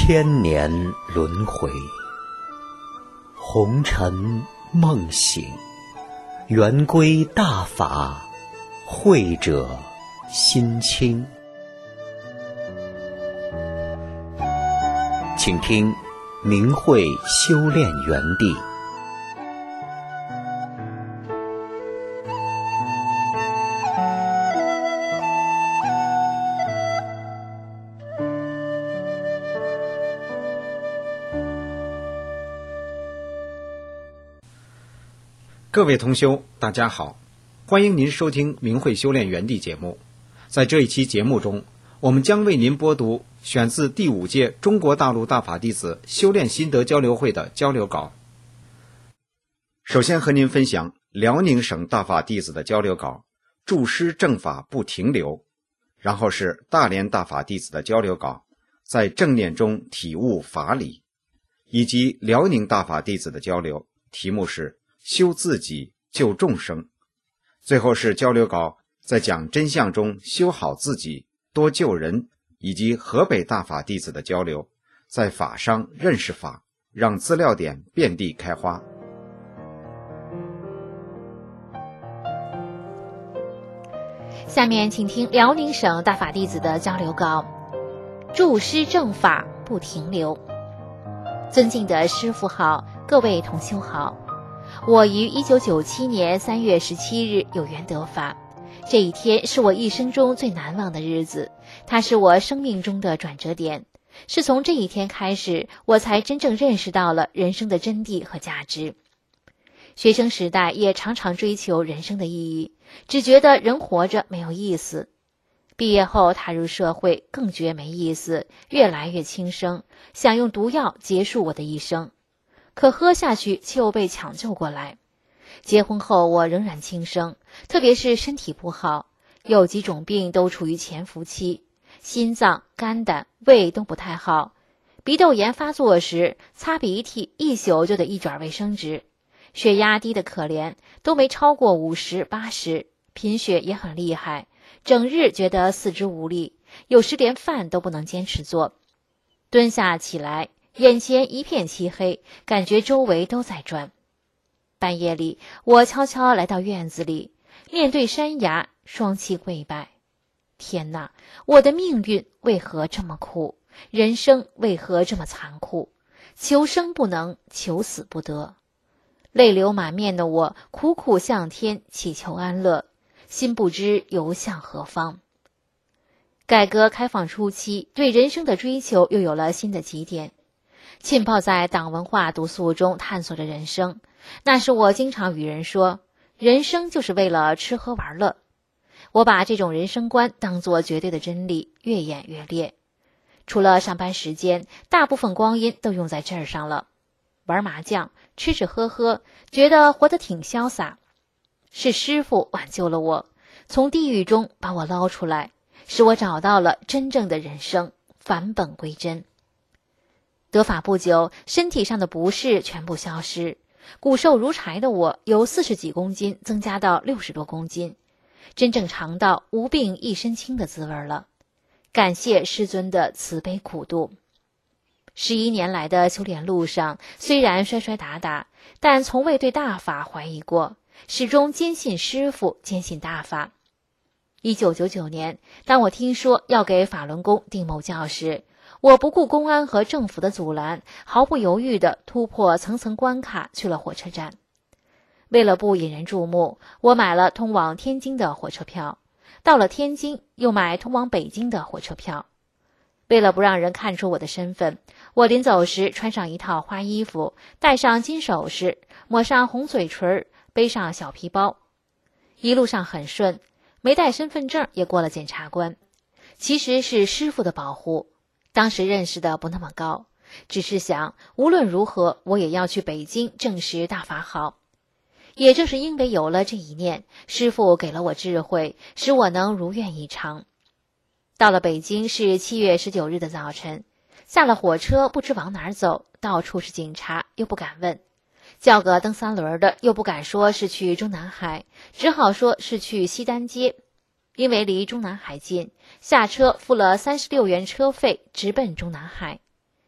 千年轮回，红尘梦醒，圆归大法，慧者心清。请听明慧修炼园地。 各位同修，大家好，欢迎您收听明慧修炼园地节目。在这一期节目中，我们将为您播读选自第5届中国大陆大法弟子修炼心得交流会的交流稿。首先和您分享辽宁省大法弟子的交流稿，注师正法不停留。然后是大连大法弟子的交流稿，在正念中体悟法理，以及辽宁大法弟子的交流，题目是修自己救众生。最后是交流稿，在讲真相中修好自己多救人，以及河北大法弟子的交流，在法上认识法，让资料点遍地开花。 下面请听辽宁省大法弟子的交流稿，注师正法不停留。尊敬的师父好，各位同修好。我于1997年3月17日有缘得法，这一天是我一生中最难忘的日子，它是我生命中的转折点。是从这一天开始，我才真正认识到了人生的真谛和价值。学生时代也常常追求人生的意义，只觉得人活着没有意思。毕业后踏入社会，更觉没意思，越来越轻生，想用毒药结束我的一生。可喝下去却又被抢救过来。结婚后我仍然轻生，特别是身体不好，有几种病都处于潜伏期，心脏、肝胆、胃都不太好。鼻窦炎发作时，擦鼻涕一宿就得1卷卫生纸。血压低得可怜，都没超过50、80，贫血也很厉害，整日觉得四肢无力，有时连饭都不能坚持做。蹲下起来，眼前一片漆黑，感觉周围都在转。半夜里，我悄悄来到院子里，面对山崖，双膝跪拜。天哪，我的命运为何这么苦？人生为何这么残酷？求生不能，求死不得。泪流满面的我苦苦向天祈求安乐，心不知游向何方。改革开放初期，对人生的追求又有了新的起点。浸泡在党文化毒素中探索着人生，那时我经常与人说，人生就是为了吃喝玩乐。我把这种人生观当作绝对的真理，越演越烈。除了上班时间，大部分光阴都用在这儿上了。玩麻将，吃吃喝喝，觉得活得挺潇洒。是师父挽救了我，从地狱中把我捞出来，使我找到了真正的人生，返本归真。得法不久，身体上的不适全部消失，骨瘦如柴的我由40几公斤增加到60多公斤，真正尝到无病一身轻的滋味了。感谢师尊的慈悲苦度。11年来的修炼路上，虽然摔摔打打，但从未对大法怀疑过，始终坚信师父，坚信大法。1999年，当我听说要给法轮功定某教时，我不顾公安和政府的阻拦，毫不犹豫地突破层层关卡去了火车站。为了不引人注目，我买了通往天津的火车票，到了天津又买通往北京的火车票。为了不让人看出我的身份，我临走时穿上一套花衣服，戴上金首饰，抹上红嘴唇，背上小皮包。一路上很顺，没带身份证也过了检察官。其实是师父的保护，当时认识的不那么高，只是想无论如何我也要去北京证实大法好。也正是因为有了这一念，师父给了我智慧，使我能如愿以偿。到了北京是7月19日的早晨，下了火车不知往哪儿走，到处是警察，又不敢问，叫个蹬3轮的又不敢说是去中南海，只好说是去西单街。因为离中南海近，下车付了36元车费，直奔中南海。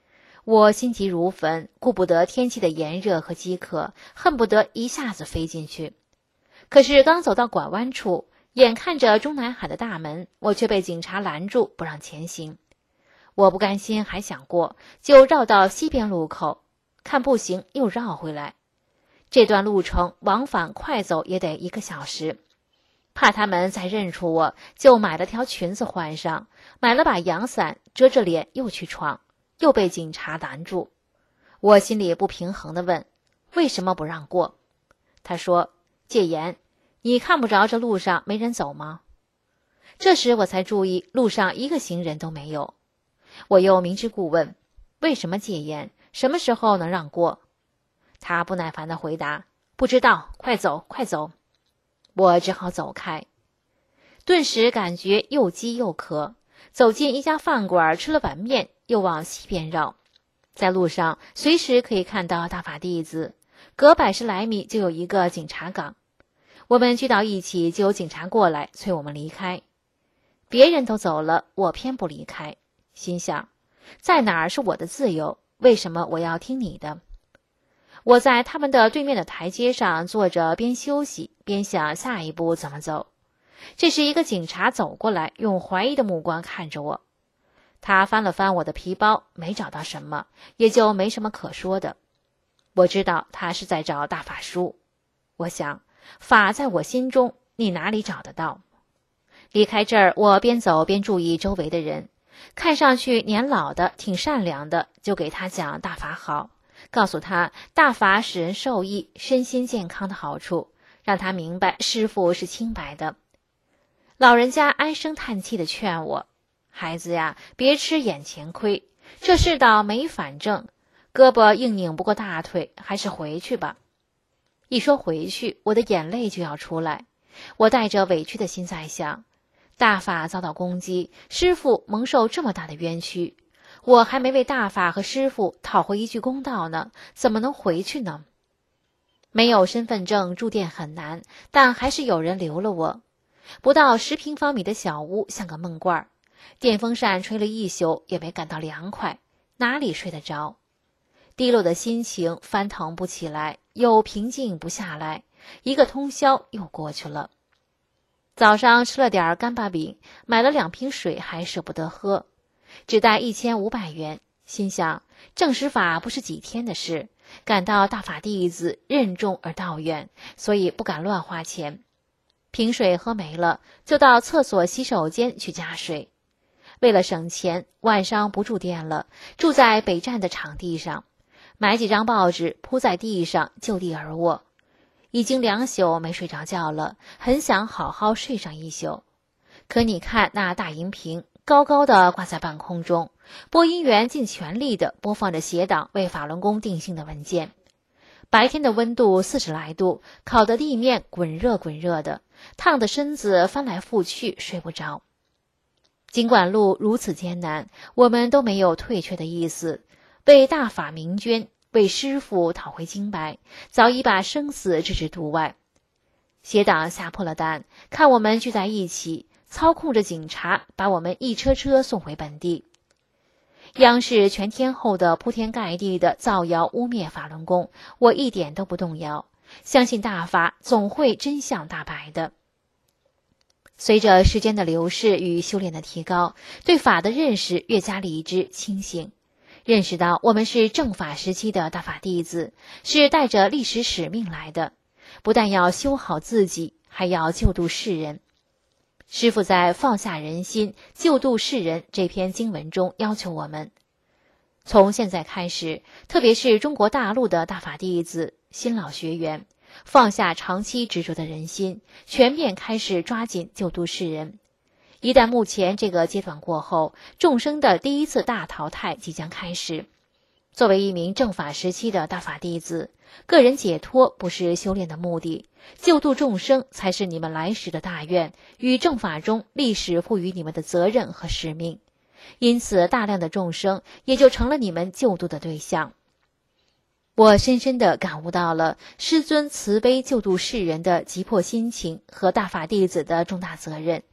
我心急如焚，顾不得天气的炎热和饥渴，恨不得一下子飞进去。可是刚走到拐弯处，眼看着中南海的大门，我却被警察拦住，不让前行。我不甘心，还想过，就绕到西边路口，看不行又绕回来。这段路程往返快走也得1个小时。怕他们再认出我，就买了条裙子换上，买了把阳伞遮着脸又去闯，又被警察拦住。我心里不平衡地问，为什么不让过？他说，戒严，你看不着这路上没人走吗？这时我才注意路上一个行人都没有。我又明知故问，为什么戒严？什么时候能让过？他不耐烦地回答，不知道，快走，快走。我只好走开。顿时感觉又饥又渴，走进一家饭馆吃了碗面，又往西边绕。在路上随时可以看到大法弟子，隔100来米就有一个警察岗。我们聚到一起，就有警察过来催我们离开。别人都走了，我偏不离开，心想，在哪儿是我的自由，为什么我要听你的？我在他们的对面的台阶上坐着，边休息边想下一步怎么走。这时一个警察走过来，用怀疑的目光看着我。他翻了翻我的皮包，没找到什么，也就没什么可说的。我知道他是在找大法书。我想，法在我心中，你哪里找得到？离开这儿，我边走边注意周围的人，看上去年老的挺善良的，就给他讲大法好，告诉他大法使人受益，身心健康的好处，让他明白师父是清白的。老人家唉声叹气地劝我，孩子呀，别吃眼前亏，这世道没反正，胳膊硬拧不过大腿，还是回去吧。一说回去，我的眼泪就要出来。我带着委屈的心在想，大法遭到攻击，师父蒙受这么大的冤屈，我还没为大法和师父讨回一句公道呢，怎么能回去呢？没有身份证住店很难，但还是有人留了我。不到10平方米的小屋像个闷罐，电风扇吹了一宿也没感到凉快，哪里睡得着？低落的心情翻腾不起来，又平静不下来，一个通宵又过去了。早上吃了点干巴饼，买了2瓶水还舍不得喝，只带1500元，心想正实法不是几天的事，感到大法弟子任重而道远，所以不敢乱花钱。瓶水喝没了，就到厕所洗手间去加水。为了省钱，晚上不住店了，住在北站的场地上，买几张报纸铺在地上，就地而卧。已经2宿没睡着觉了，很想好好睡上一宿。可你看那大银屏高高的挂在半空中，播音员尽全力地播放着协党为法轮功定性的文件。白天的温度40来度，烤得地面滚热滚热的，烫得身子翻来覆去，睡不着。尽管路如此艰难，我们都没有退却的意思，为大法鸣捐，为师父讨回清白，早已把生死置之度外。协党吓破了胆，看我们聚在一起，操控着警察把我们一车车送回本地。央视全天候的铺天盖地的造谣污蔑法轮功，我一点都不动摇，相信大法总会真相大白的。随着时间的流逝与修炼的提高，对法的认识越加理智清醒，认识到我们是正法时期的大法弟子，是带着历史使命来的，不但要修好自己，还要救度世人。师父在放下人心，救度世人这篇经文中要求我们，从现在开始，特别是中国大陆的大法弟子、新老学员，放下长期执着的人心，全面开始抓紧救度世人。一旦目前这个阶段过后，众生的第一次大淘汰即将开始。作为一名正法时期的大法弟子，个人解脱不是修炼的目的，救度众生才是你们来时的大愿，与正法中历史赋予你们的责任和使命。因此，大量的众生也就成了你们救度的对象。我深深地感悟到了师尊慈悲救度世人的急迫心情和大法弟子的重大责任。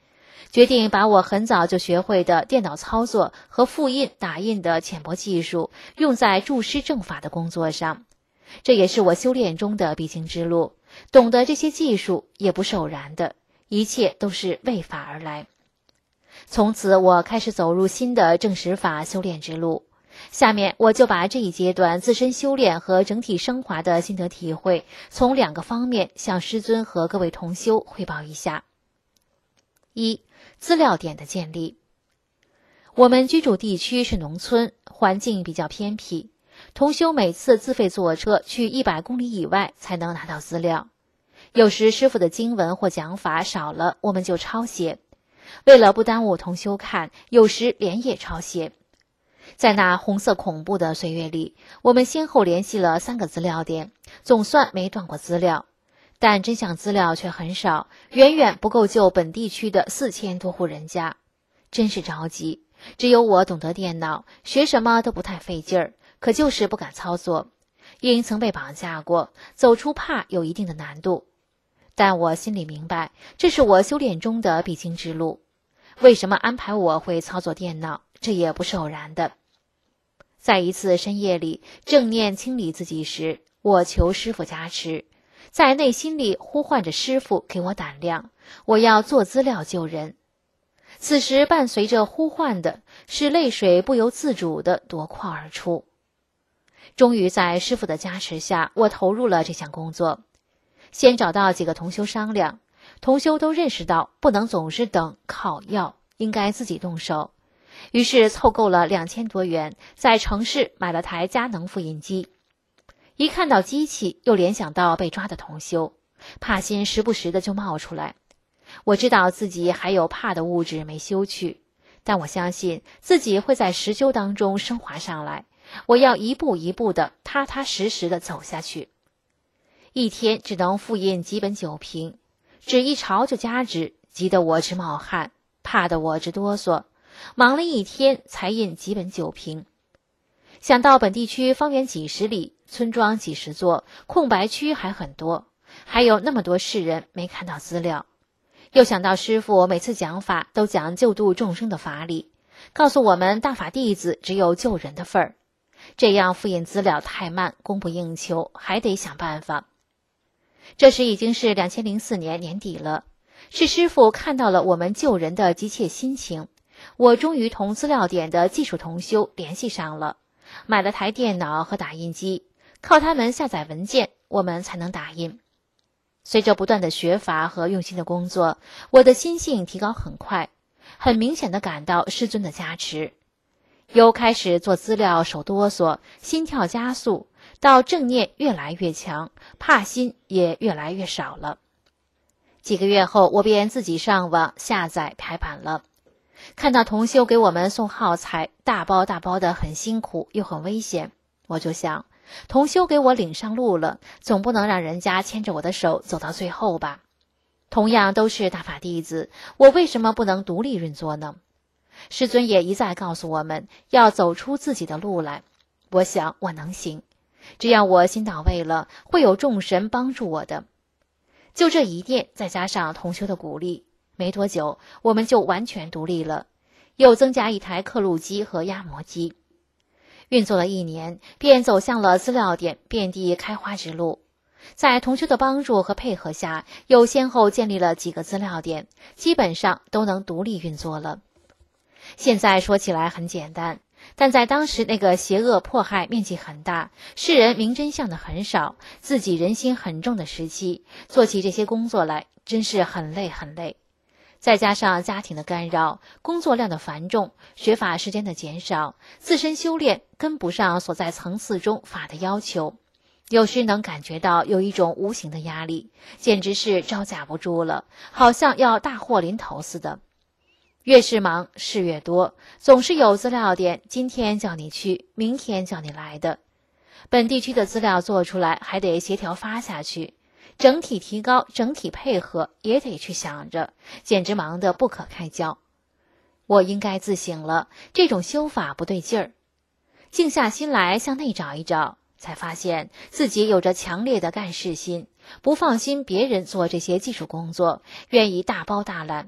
决定把我很早就学会的电脑操作和复印、打印的浅薄技术用在注释正法的工作上。这也是我修炼中的必经之路，懂得这些技术也不是偶然的，一切都是为法而来。从此我开始走入新的正实法修炼之路。下面我就把这一阶段自身修炼和整体升华的心得体会，从2个方面向师尊和各位同修汇报一下。1、资料点的建立。我们居住地区是农村，环境比较偏僻，同修每次自费坐车去100公里以外才能拿到资料。有时师父的经文或讲法少了，我们就抄写。为了不耽误同修看，有时连夜抄写。在那红色恐怖的岁月里，我们先后联系了3个资料点，总算没断过资料。但真相资料却很少，远远不够救本地区的4000多户人家。真是着急，只有我懂得电脑，学什么都不太费劲儿，可就是不敢操作。因曾被绑架过，走出怕有一定的难度。但我心里明白，这是我修炼中的必经之路。为什么安排我会操作电脑，这也不是偶然的。在一次深夜里，正念清理自己时，我求师父加持，在内心里呼唤着师父给我胆量，我要做资料救人。此时伴随着呼唤的是泪水不由自主地夺眶而出。终于在师父的加持下，我投入了这项工作。先找到几个同修商量，同修都认识到不能总是等靠要，应该自己动手。于是凑够了2000多元，在城市买了台佳能复印机。一看到机器，又联想到被抓的同修，怕心时不时的就冒出来。我知道自己还有怕的物质没修去，但我相信自己会在实修当中升华上来。我要一步一步的踏踏实实的走下去。一天只能复印几本酒瓶，纸一潮就加纸，急得我直冒汗，怕得我直哆嗦。忙了一天才印几本酒瓶。想到本地区方圆几十里，村庄几十座，空白区还很多，还有那么多世人没看到资料。又想到师父每次讲法都讲救度众生的法理，告诉我们大法弟子只有救人的份儿，这样复印资料太慢，供不应求，还得想办法。这时已经是2004年年底了，是师父看到了我们救人的急切心情，我终于同资料点的技术同修联系上了，买了台电脑和打印机，靠他们下载文件，我们才能打印。随着不断的学法和用心的工作，我的心性提高很快，很明显的感到师尊的加持。由开始做资料手哆嗦，心跳加速，到正念越来越强，怕心也越来越少了。几个月后，我便自己上网下载排版了。看到同修给我们送耗材，大包大包的，很辛苦又很危险，我就想，同修给我领上路了，总不能让人家牵着我的手走到最后吧。同样都是大法弟子，我为什么不能独立运作呢？师尊也一再告诉我们要走出自己的路来，我想我能行，只要我心到位了，会有众神帮助我的。就这一念，再加上同修的鼓励，没多久我们就完全独立了，又增加一台刻录机和压模机。运作了1年，便走向了资料点遍地开花之路。在同修的帮助和配合下，又先后建立了几个资料点，基本上都能独立运作了。现在说起来很简单，但在当时那个邪恶迫害面积很大，世人明真相的很少，自己人心很重的时期，做起这些工作来真是很累很累。再加上家庭的干扰，工作量的繁重，学法时间的减少，自身修炼跟不上所在层次中法的要求，有时能感觉到有一种无形的压力，简直是招架不住了，好像要大祸临头似的。越是忙事越多，总是有资料点今天叫你去，明天叫你来的。本地区的资料做出来还得协调发下去，整体提高，整体配合也得去想着，简直忙得不可开交。我应该自省了，这种修法不对劲儿。静下心来向内找一找，才发现自己有着强烈的干事心，不放心别人做这些技术工作，愿意大包大揽。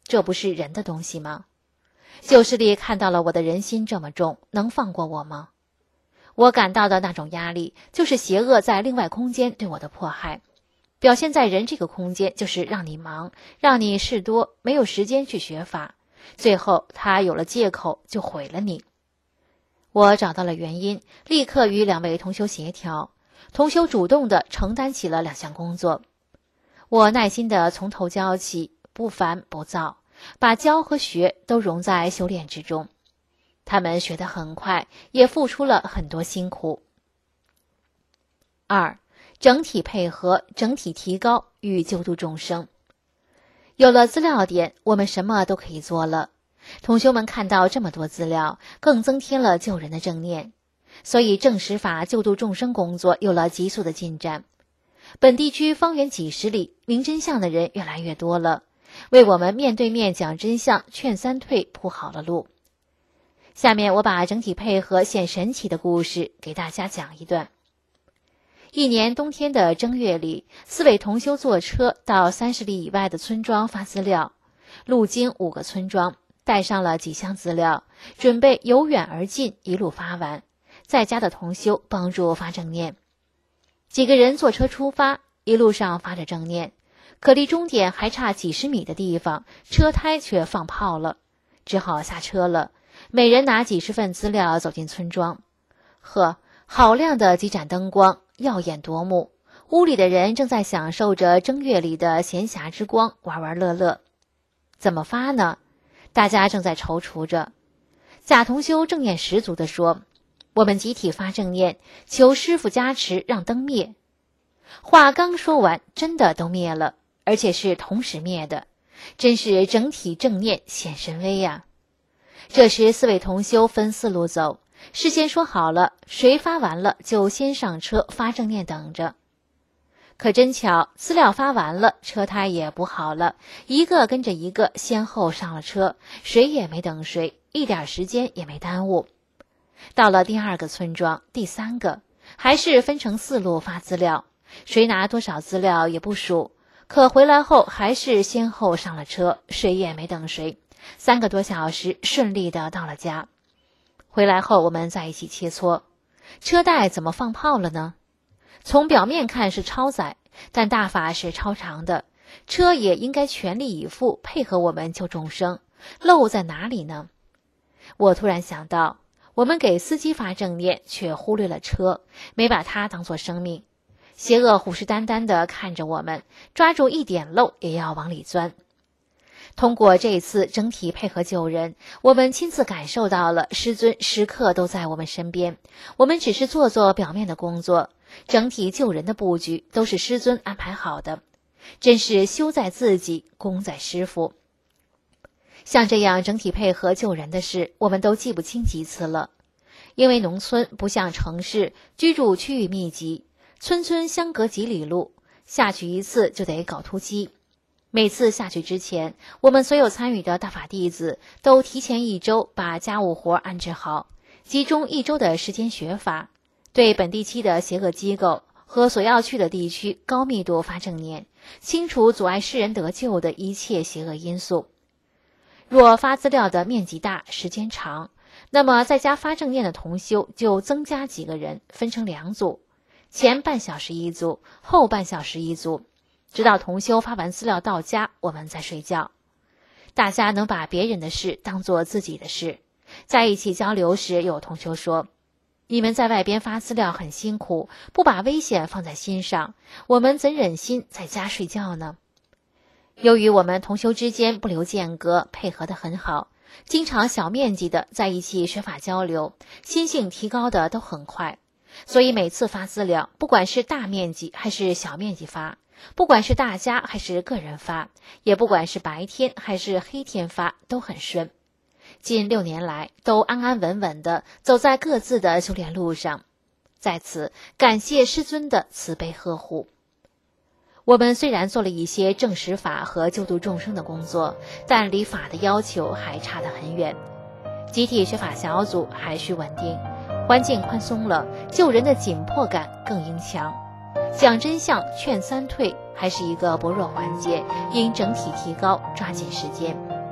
这不是人的东西吗？旧势力看到了我的人心这么重，能放过我吗？我感到的那种压力，就是邪恶在另外空间对我的迫害。表现在人这个空间，就是让你忙，让你事多，没有时间去学法，最后他有了借口就毁了你。我找到了原因，立刻与2位同修协调，同修主动地承担起了2项工作。我耐心地从头教起，不烦不躁，把教和学都融在修炼之中。他们学得很快，也付出了很多辛苦。2. 整体配合，整体提高与救度众生。有了资料点，我们什么都可以做了。同修们看到这么多资料，更增添了救人的正念，所以正实法救度众生工作有了急速的进展。本地区方圆几十里，明真相的人越来越多了，为我们面对面讲真相、劝三退铺好了路。下面我把整体配合显神奇的故事给大家讲一段。一年冬天的正月里，4位同修坐车到30里以外的村庄发资料，路经5个村庄，带上了几箱资料，准备由远而近一路发完，在家的同修帮助发正念。几个人坐车出发，一路上发着正念，可离终点还差几十米的地方，车胎却放炮了，只好下车了。每人拿几十份资料走进村庄，呵，好亮的几盏灯光，耀眼夺目。屋里的人正在享受着正月里的闲暇之光，玩玩乐乐。怎么发呢？大家正在踌躇着。贾同修正念十足地说：“我们集体发正念，求师父加持，让灯灭。”话刚说完，真的都灭了，而且是同时灭的，真是整体正念显神威呀！这时4位同修分4路走，事先说好了，谁发完了就先上车发正念等着。可真巧，资料发完了，车胎也补好了，一个跟着一个先后上了车，谁也没等谁，一点时间也没耽误。到了第2个村庄，第3个，还是分成4路发资料，谁拿多少资料也不数，可回来后还是先后上了车，谁也没等谁，3个多小时顺利的到了家。回来后我们在一起切磋，车带怎么放炮了呢？从表面看是超载，但大法是超长的，车也应该全力以赴配合我们救众生，漏在哪里呢？我突然想到，我们给司机发正念，却忽略了车，没把它当作生命。邪恶虎视眈眈地看着我们，抓住一点漏也要往里钻。通过这次整体配合救人，我们亲自感受到了师尊时刻都在我们身边，我们只是做做表面的工作，整体救人的布局都是师尊安排好的，真是修在自己，功在师父。像这样整体配合救人的事，我们都记不清几次了。因为农村不像城市，居住区域密集，村村相隔几里路，下去一次就得搞突击。每次下去之前，我们所有参与的大法弟子都提前1周把家务活安置好，集中1周的时间学法，对本地期的邪恶机构和所要去的地区高密度发正念，清除阻碍世人得救的一切邪恶因素。若发资料的面积大，时间长，那么在家发正念的同修就增加几个人，分成2组，前半小时一组，后半小时一组，直到同修发完资料到家，我们再睡觉。大家能把别人的事当作自己的事。在一起交流时，有同修说：“你们在外边发资料很辛苦，不把危险放在心上，我们怎忍心在家睡觉呢？”由于我们同修之间不留间隔，配合得很好，经常小面积的在一起学法交流，心性提高的都很快，所以每次发资料，不管是大面积还是小面积发，不管是大家还是个人发，也不管是白天还是黑天发，都很顺。近6年来，都安安稳稳地走在各自的修炼路上，在此感谢师尊的慈悲呵护。我们虽然做了一些正实法和救度众生的工作，但离法的要求还差得很远。集体学法小组还需稳定，环境宽松了，救人的紧迫感更应强。讲真相劝三退还是一个薄弱环节，应整体提高，抓紧时间。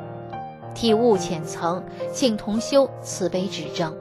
体悟浅层，请同修慈悲指正。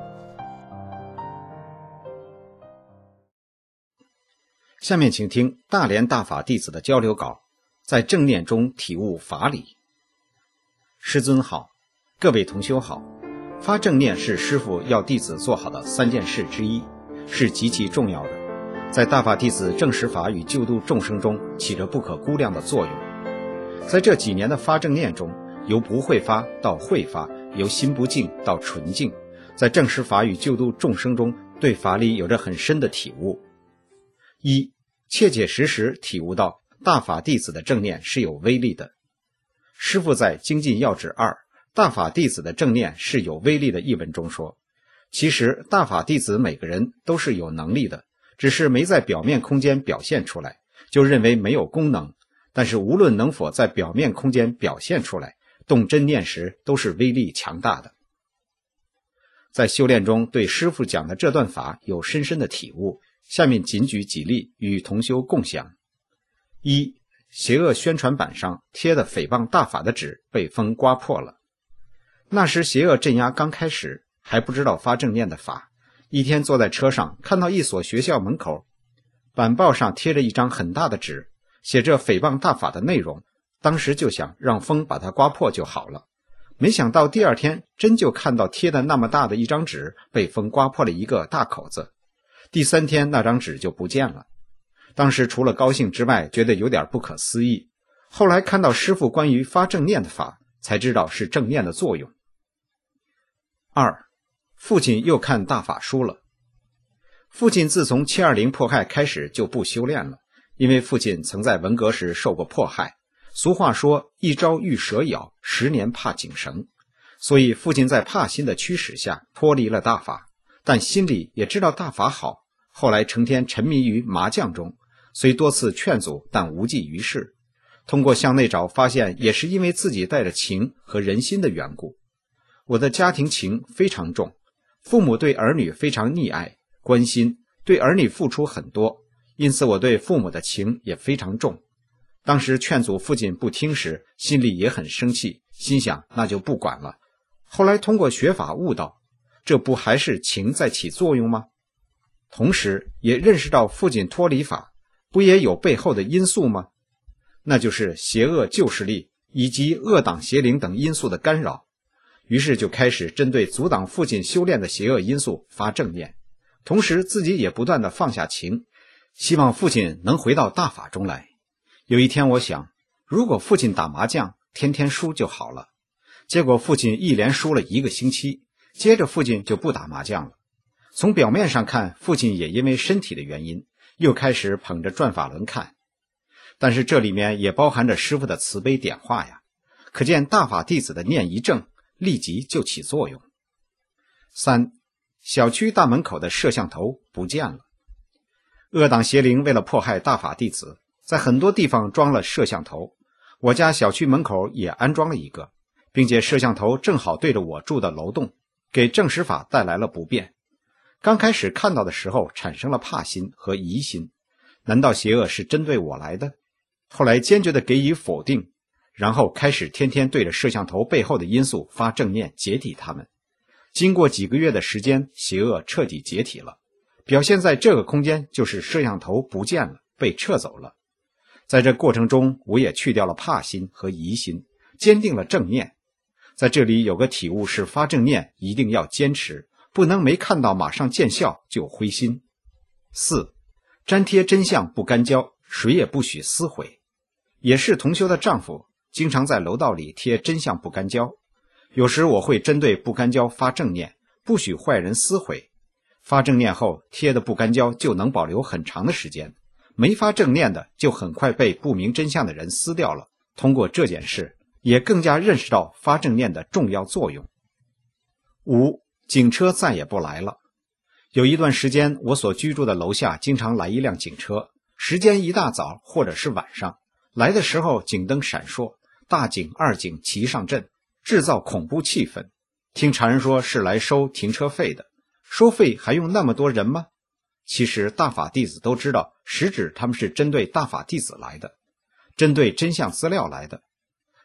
下面请听大连大法弟子的交流稿，在正念中体悟法理。师尊好，各位同修好。发正念是师父要弟子做好的3件事之一，是极其重要的，在大法弟子证实法与救度众生中起着不可估量的作用。在这几年的发正念中，由不会发到会发，由心不净到纯净，在证实法与救度众生中，对法理有着很深的体悟。一，切切实实体悟到大法弟子的正念是有威力的。师父在《精进要旨2大法弟子的正念是有威力的一文中说，其实大法弟子每个人都是有能力的，只是没在表面空间表现出来，就认为没有功能，但是无论能否在表面空间表现出来，动真念时都是威力强大的。在修炼中对师父讲的这段法有深深的体悟，下面仅举几例与同修共享。一，邪恶宣传板上贴的诽谤大法的纸被风刮破了。那时邪恶镇压刚开始，还不知道发正念的法。一天坐在车上，看到一所学校门口板报上贴着一张很大的纸，写着诽谤大法的内容，当时就想让风把它刮破就好了。没想到第二天真就看到贴的那么大的一张纸被风刮破了一个大口子。第3天那张纸就不见了。当时除了高兴之外，觉得有点不可思议。后来看到师父关于发正念的法，才知道是正念的作用。2，父亲又看大法书了。父亲自从720迫害开始就不修炼了，因为父亲曾在文革时受过迫害。俗话说一朝遇蛇咬，10年怕井绳，所以父亲在怕心的驱使下脱离了大法，但心里也知道大法好，后来成天沉迷于麻将中，虽多次劝阻，但无济于事。通过向内找，发现也是因为自己带着情和人心的缘故。我的家庭情非常重，父母对儿女非常溺爱关心，对儿女付出很多，因此我对父母的情也非常重。当时劝阻父亲不听时，心里也很生气，心想那就不管了。后来通过学法悟道，这不还是情在起作用吗？同时也认识到父亲脱离法，不也有背后的因素吗？那就是邪恶旧势力以及恶党邪灵等因素的干扰。于是就开始针对阻挡父亲修炼的邪恶因素发正念，同时自己也不断地放下情，希望父亲能回到大法中来。有一天我想，如果父亲打麻将天天输就好了。结果父亲一连输了1个星期，接着父亲就不打麻将了。从表面上看，父亲也因为身体的原因，又开始捧着转法轮看。但是这里面也包含着师父的慈悲点化呀，可见大法弟子的念一正，立即就起作用。3，小区大门口的摄像头不见了。恶党邪灵为了迫害大法弟子，在很多地方装了摄像头，我家小区门口也安装了一个，并且摄像头正好对着我住的楼栋，给证实法带来了不便。刚开始看到的时候产生了怕心和疑心，难道邪恶是针对我来的？后来坚决地给予否定，然后开始天天对着摄像头背后的因素发正念解体他们。经过几个月的时间，邪恶彻底解体了，表现在这个空间就是摄像头不见了，被撤走了。在这过程中，我也去掉了怕心和疑心，坚定了正念。在这里有个体悟是发正念一定要坚持，不能没看到马上见效就灰心。4，粘贴真相不干胶，谁也不许撕毁。也是同修的丈夫经常在楼道里贴真相不干胶，有时我会针对不干胶发正念，不许坏人撕毁。发正念后，贴的不干胶就能保留很长的时间，没发正念的就很快被不明真相的人撕掉了。通过这件事，也更加认识到发正念的重要作用。5，警车再也不来了。有一段时间，我所居住的楼下经常来一辆警车，时间一大早或者是晚上，来的时候警灯闪烁，大警二警齐上阵，制造恐怖气氛。听常人说是来收停车费的，收费还用那么多人吗？其实大法弟子都知道，实指他们是针对大法弟子来的，针对真相资料来的。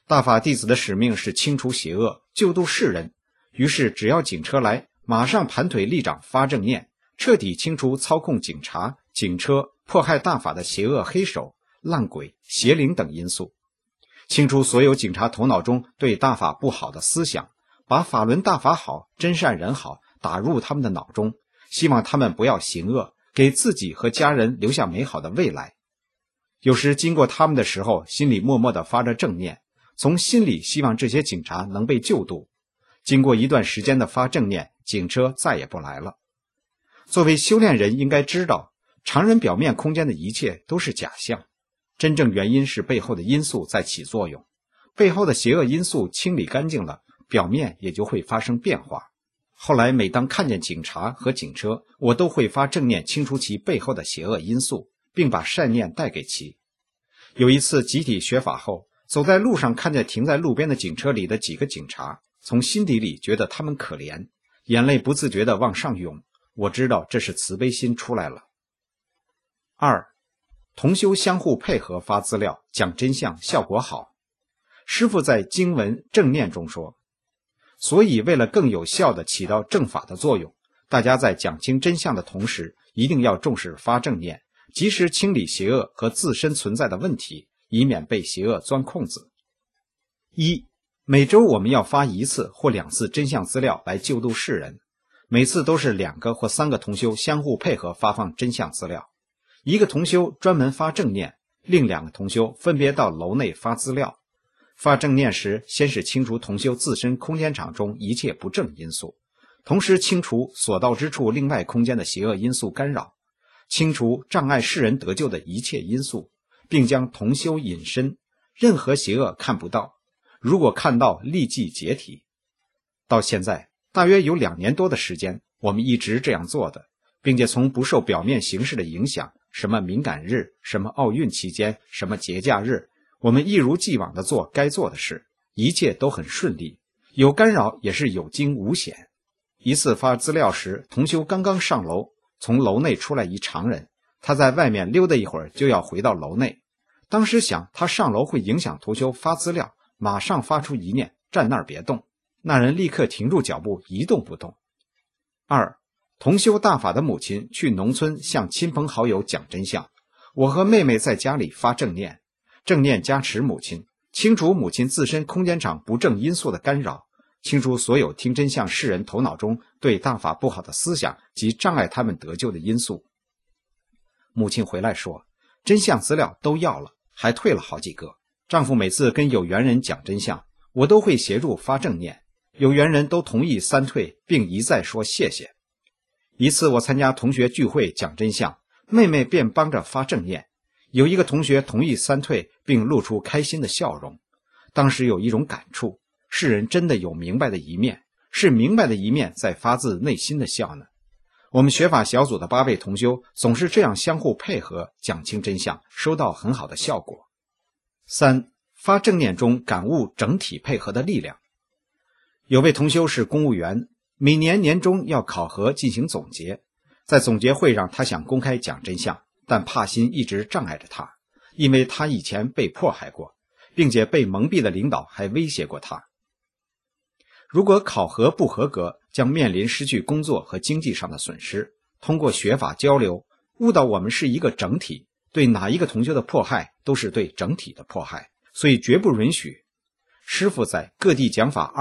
大法弟子的使命是清除邪恶，救度世人，于是只要警车来，马上盘腿立掌发正念，彻底清除操控警察、警车、迫害大法的邪恶黑手、烂鬼、邪灵等因素，清除所有警察头脑中对大法不好的思想，把法轮大法好、真善人好打入他们的脑中，希望他们不要行恶，给自己和家人留下美好的未来。有时经过他们的时候，心里默默地发着正念，从心里希望这些警察能被救度。经过一段时间的发正念，警车再也不来了。作为修炼人，应该知道常人表面空间的一切都是假象，真正原因是背后的因素在起作用，背后的邪恶因素清理干净了，表面也就会发生变化。后来每当看见警察和警车，我都会发正念清除其背后的邪恶因素，并把善念带给其。有一次集体学法后，走在路上看见停在路边的警车里的几个警察，从心底里觉得他们可怜，眼泪不自觉地往上涌，我知道这是慈悲心出来了。2. 同修相互配合发资料，讲真相，效果好。师父在经文正念中说，所以为了更有效地起到正法的作用，大家在讲清真相的同时，一定要重视发正念，及时清理邪恶和自身存在的问题，以免被邪恶钻空子。1. 每周我们要发1次或2次真相资料来救度世人，每次都是2个或3个同修相互配合发放真相资料，一个同修专门发正念，另2个同修分别到楼内发资料。发正念时，先是清除同修自身空间场中一切不正因素，同时清除所到之处另外空间的邪恶因素干扰，清除障碍世人得救的一切因素，并将同修隐身，任何邪恶看不到，如果看到立即解体。到现在大约有2年多的时间，我们一直这样做的，并且从不受表面形式的影响，什么敏感日，什么奥运期间，什么节假日，我们一如既往地做该做的事，一切都很顺利，有干扰也是有惊无险。一次发资料时，同修刚刚上楼，从楼内出来一常人，他在外面溜达一会儿就要回到楼内。当时想他上楼会影响同修发资料，马上发出一念，站那儿别动。那人立刻停住脚步，一动不动。2. 同修大法的母亲去农村向亲朋好友讲真相，我和妹妹在家里发正念，正念加持母亲，清除母亲自身空间场不正因素的干扰，清除所有听真相世人头脑中对大法不好的思想及障碍他们得救的因素。母亲回来说，真相资料都要了，还退了好几个。丈夫每次跟有缘人讲真相，我都会协助发正念，有缘人都同意3退，并一再说谢谢。一次我参加同学聚会讲真相，妹妹便帮着发正念，有一个同学同意3退，并露出开心的笑容。当时有一种感触，世人真的有明白的一面，是明白的一面在发自内心的笑呢。我们学法小组的8位同修总是这样相互配合，讲清真相，收到很好的效果。3. 发正念中感悟整体配合的力量。有位同修是公务员，每年年终要考核进行总结，在总结会上他想公开讲真相，但怕心一直障碍着他，因为他以前被迫害过，并且被蒙蔽的领导还威胁过他。如果考核不合格，将面临失去工作和经济上的损失。通过学法交流，悟到我们是一个整体，对哪一个同修的迫害都是对整体的迫害，所以绝不允许。师父在各地讲法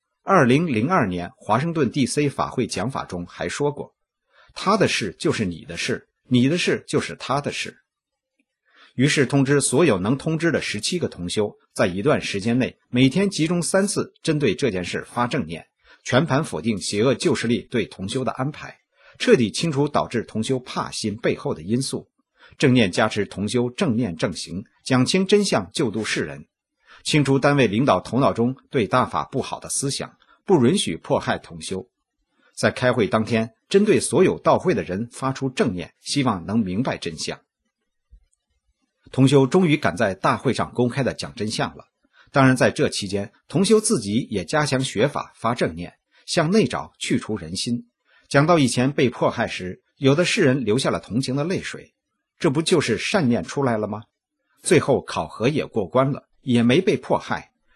2002年华盛顿 DC 法会讲法中还说过，他的事就是你的事，你的事就是他的事。于是通知所有能通知的17个同修，在一段时间内每天集中3次针对这件事发正念，全盘否定邪恶旧势力对同修的安排，彻底清除导致同修怕心背后的因素，正念加持同修正念正行，讲清真相，救度世人，清除单位领导头脑中对大法不好的思想，不允许迫害同修。在开会当天，针对所有到会的人发出正念，希望能明白真相。同修终于赶在大会上公开的讲真相了。当然在这期间，同修自己也加强学法发正念，向内找去除人心。讲到以前被迫害时，有的世人流下了同情的泪水，这不就是善念出来了吗？最后考核也过关了，也没被迫害，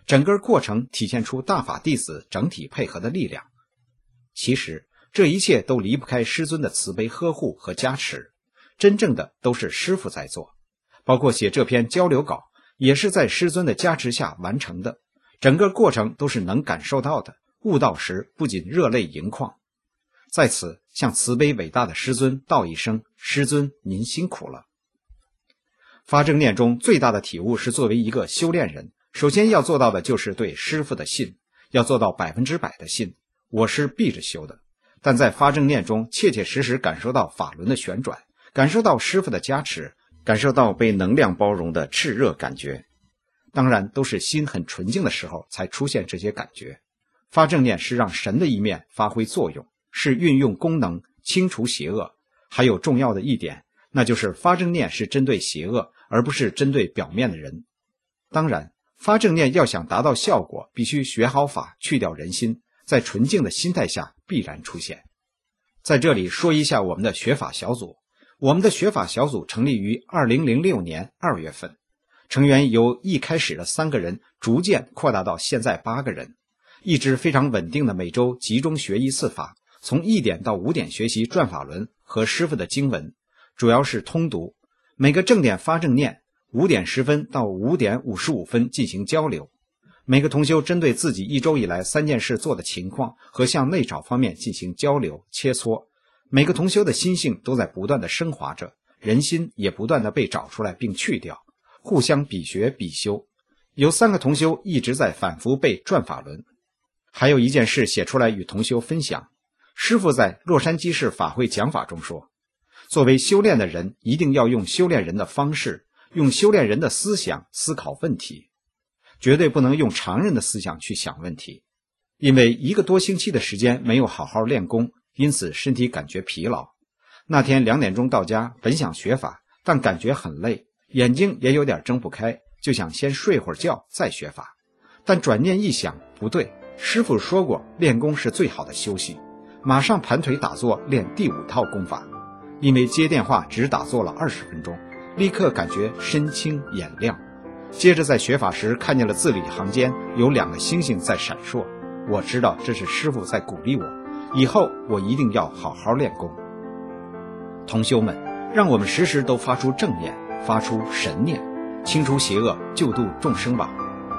整个过程体现出大法弟子整体配合的力量。其实这一切都离不开师尊的慈悲呵护和加持，真正的都是师父在做，包括写这篇交流稿也是在师尊的加持下完成的，整个过程都是能感受到的，悟到时不仅热泪盈眶。在此向慈悲伟大的师尊道一声，师尊您辛苦了。发正念中最大的体悟是，作为一个修炼人，首先要做到的就是对师父的信，要做到100%的信。我是闭着修的，但在发正念中切切实实感受到法轮的旋转，感受到师父的加持，感受到被能量包容的炽热感觉。当然都是心很纯净的时候才出现这些感觉。发正念是让神的一面发挥作用，是运用功能清除邪恶。还有重要的一点，那就是发正念是针对邪恶，而不是针对表面的人。当然发正念要想达到效果，必须学好法，去掉人心，在纯净的心态下必然出现。在这里说一下我们的学法小组。我们的学法小组成立于2006年2月份，成员由一开始的3个人逐渐扩大到现在8个人，一直非常稳定的每周集中学1次法，从1点到5点学习转法轮和师父的经文，主要是通读。每个正点发正念5点10分到5点55分进行交流，每个同修针对自己1周以来3件事做的情况和向内找方面进行交流切磋。每个同修的心性都在不断的升华着，人心也不断的被找出来并去掉，互相比学比修。有3个同修一直在反复背转法轮。还有一件事写出来与同修分享，师父在洛杉矶市法会讲法中说，作为修炼的人一定要用修炼人的方式，用修炼人的思想思考问题，绝对不能用常人的思想去想问题。因为1个多星期的时间没有好好练功，因此身体感觉疲劳。那天2点钟到家，本想学法，但感觉很累，眼睛也有点睁不开，就想先睡会儿觉再学法。但转念一想，不对，师父说过练功是最好的休息，马上盘腿打坐练第5套功法。因为接电话只打坐了20分钟，立刻感觉身轻眼亮。接着在学法时看见了字里行间有2个星星在闪烁，我知道这是师父在鼓励我，以后我一定要好好练功。同修们，让我们时时都发出正念，发出神念，清除邪恶，救度众生吧。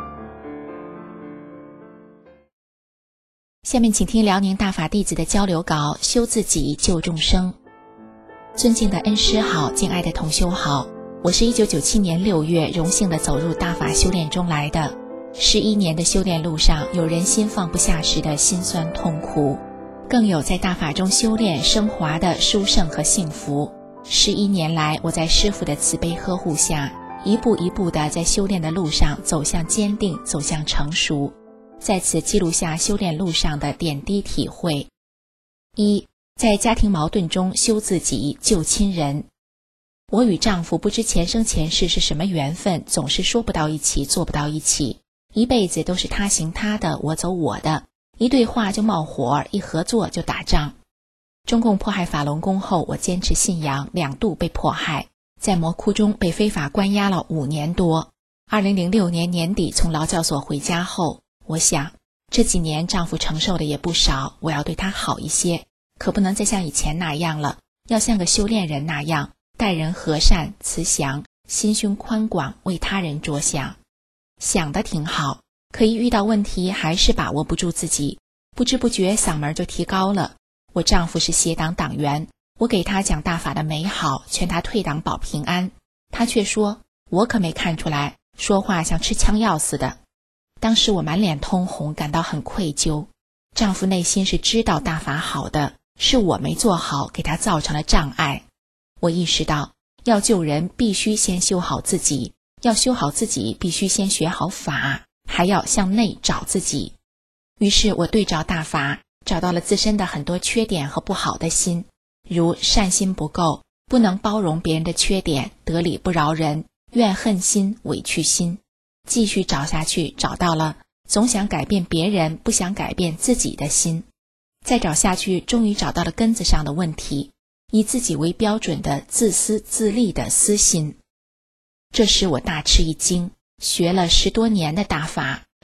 下面请听辽宁大法弟子的交流稿，修自己救众生。尊敬的恩师好，敬爱的同修好，我是1997年6月荣幸地走入大法修炼中来的。11年的修炼路上，有人心放不下时的辛酸痛苦，更有在大法中修炼升华的殊胜和幸福。11年来，我在师父的慈悲呵护下，一步一步地在修炼的路上走向坚定，走向成熟。在此记录下修炼路上的点滴体会。1，在家庭矛盾中修自己，救亲人。我与丈夫不知前生前世是什么缘分，总是说不到一起，做不到一起，一辈子都是他行他的，我走我的，一对话就冒火，一合作就打仗。中共迫害法轮功后，我坚持信仰，2度被迫害，在魔窟中被非法关押了5年多。2006年年底从劳教所回家后，我想这几年丈夫承受的也不少，我要对他好一些，可不能再像以前那样了，要像个修炼人那样，待人和善慈祥，心胸宽广，为他人着想。想得挺好，可一遇到问题还是把握不住自己，不知不觉嗓门就提高了。我丈夫是邪党党员，我给他讲大法的美好，劝他退党保平安，他却说我可没看出来，说话像吃枪药似的。当时我满脸通红，感到很愧疚。丈夫内心是知道大法好的，是我没做好，给他造成了障碍。我意识到要救人必须先修好自己，要修好自己必须先学好法，还要向内找自己。于是我对照大法，找到了自身的很多缺点和不好的心，如善心不够，不能包容别人的缺点，得理不饶人，怨恨心，委屈心。继续找下去，找到了总想改变别人，不想改变自己的心。再找下去，终于找到了根子上的问题，以自己为标准的自私自利的私心。这时我大吃一惊，学了10多年的大法，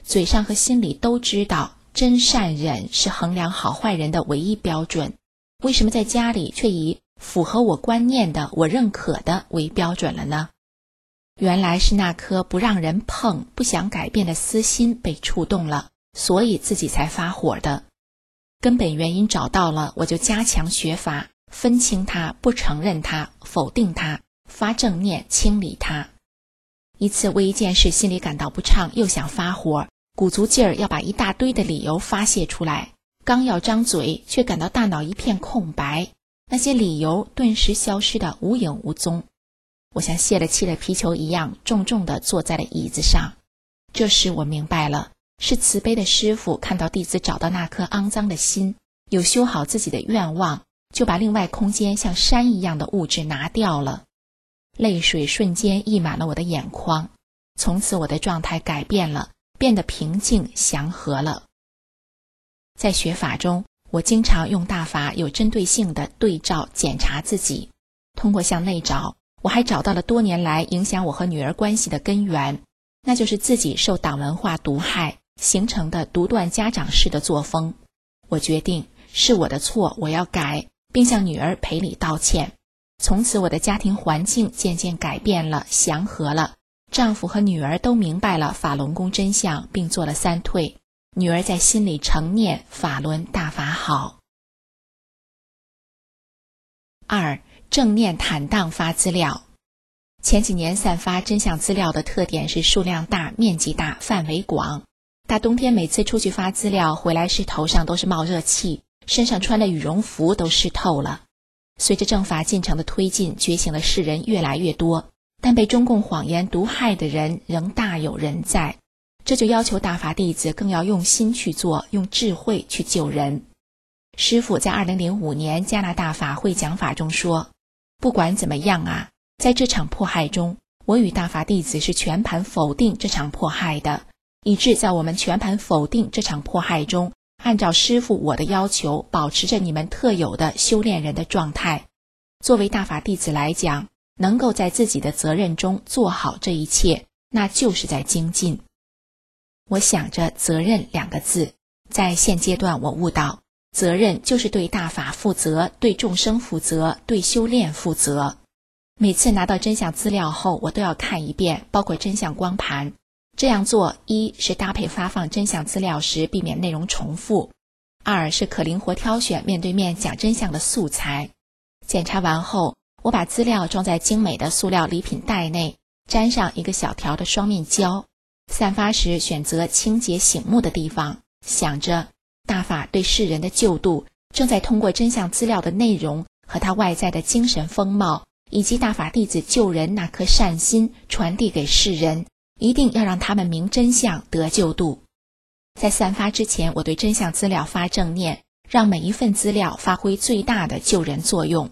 嘴上和心里都知道真善忍是衡量好坏人的唯一标准，为什么在家里却以符合我观念的、我认可的为标准了呢？原来是那颗不让人碰、不想改变的私心被触动了，所以自己才发火的。根本原因找到了，我就加强学法，分清它，不承认它，否定它，发正念，清理它。一次为一件事心里感到不畅，又想发火，鼓足劲儿要把一大堆的理由发泄出来，刚要张嘴，却感到大脑一片空白，那些理由顿时消失得无影无踪。我像泄了气的皮球一样，重重地坐在了椅子上。这时我明白了，是慈悲的师父看到弟子找到那颗肮脏的心，有修好自己的愿望，就把另外空间像山一样的物质拿掉了。泪水瞬间溢满了我的眼眶，从此我的状态改变了，变得平静祥和了。在学法中，我经常用大法有针对性的对照检查自己，通过向内找，我还找到了多年来影响我和女儿关系的根源，那就是自己受党文化毒害形成的独断家长式的作风。我决定是我的错，我要改，并向女儿赔礼道歉。从此我的家庭环境渐渐改变了，祥和了，丈夫和女儿都明白了法轮功真相，并做了3退。女儿在心里承念法轮大法好。2. 正念坦荡发资料。前几年散发真相资料的特点是数量大、面积大、范围广。大冬天每次出去发资料回来时，头上都是冒热气，身上穿的羽绒服都湿透了。随着正法进程的推进，觉醒的世人越来越多，但被中共谎言毒害的人仍大有人在。这就要求大法弟子更要用心去做，用智慧去救人。师父在2005年加拿大法会讲法中说，不管怎么样啊，在这场迫害中，我与大法弟子是全盘否定这场迫害的，以致在我们全盘否定这场迫害中，按照师父我的要求，保持着你们特有的修炼人的状态。作为大法弟子来讲，能够在自己的责任中做好这一切，那就是在精进。我想着责任2个字，在现阶段我悟到，责任就是对大法负责，对众生负责，对修炼负责。每次拿到真相资料后，我都要看一遍，包括真相光盘。这样做，一是搭配发放真相资料时避免内容重复，2是可灵活挑选面对面讲真相的素材。检查完后，我把资料装在精美的塑料礼品袋内，沾上1个小条的双面胶，散发时选择清洁醒目的地方，想着大法对世人的救度正在通过真相资料的内容和他外在的精神风貌，以及大法弟子救人那颗善心传递给世人，一定要让他们明真相得救度。在散发之前，我对真相资料发正念，让每一份资料发挥最大的救人作用。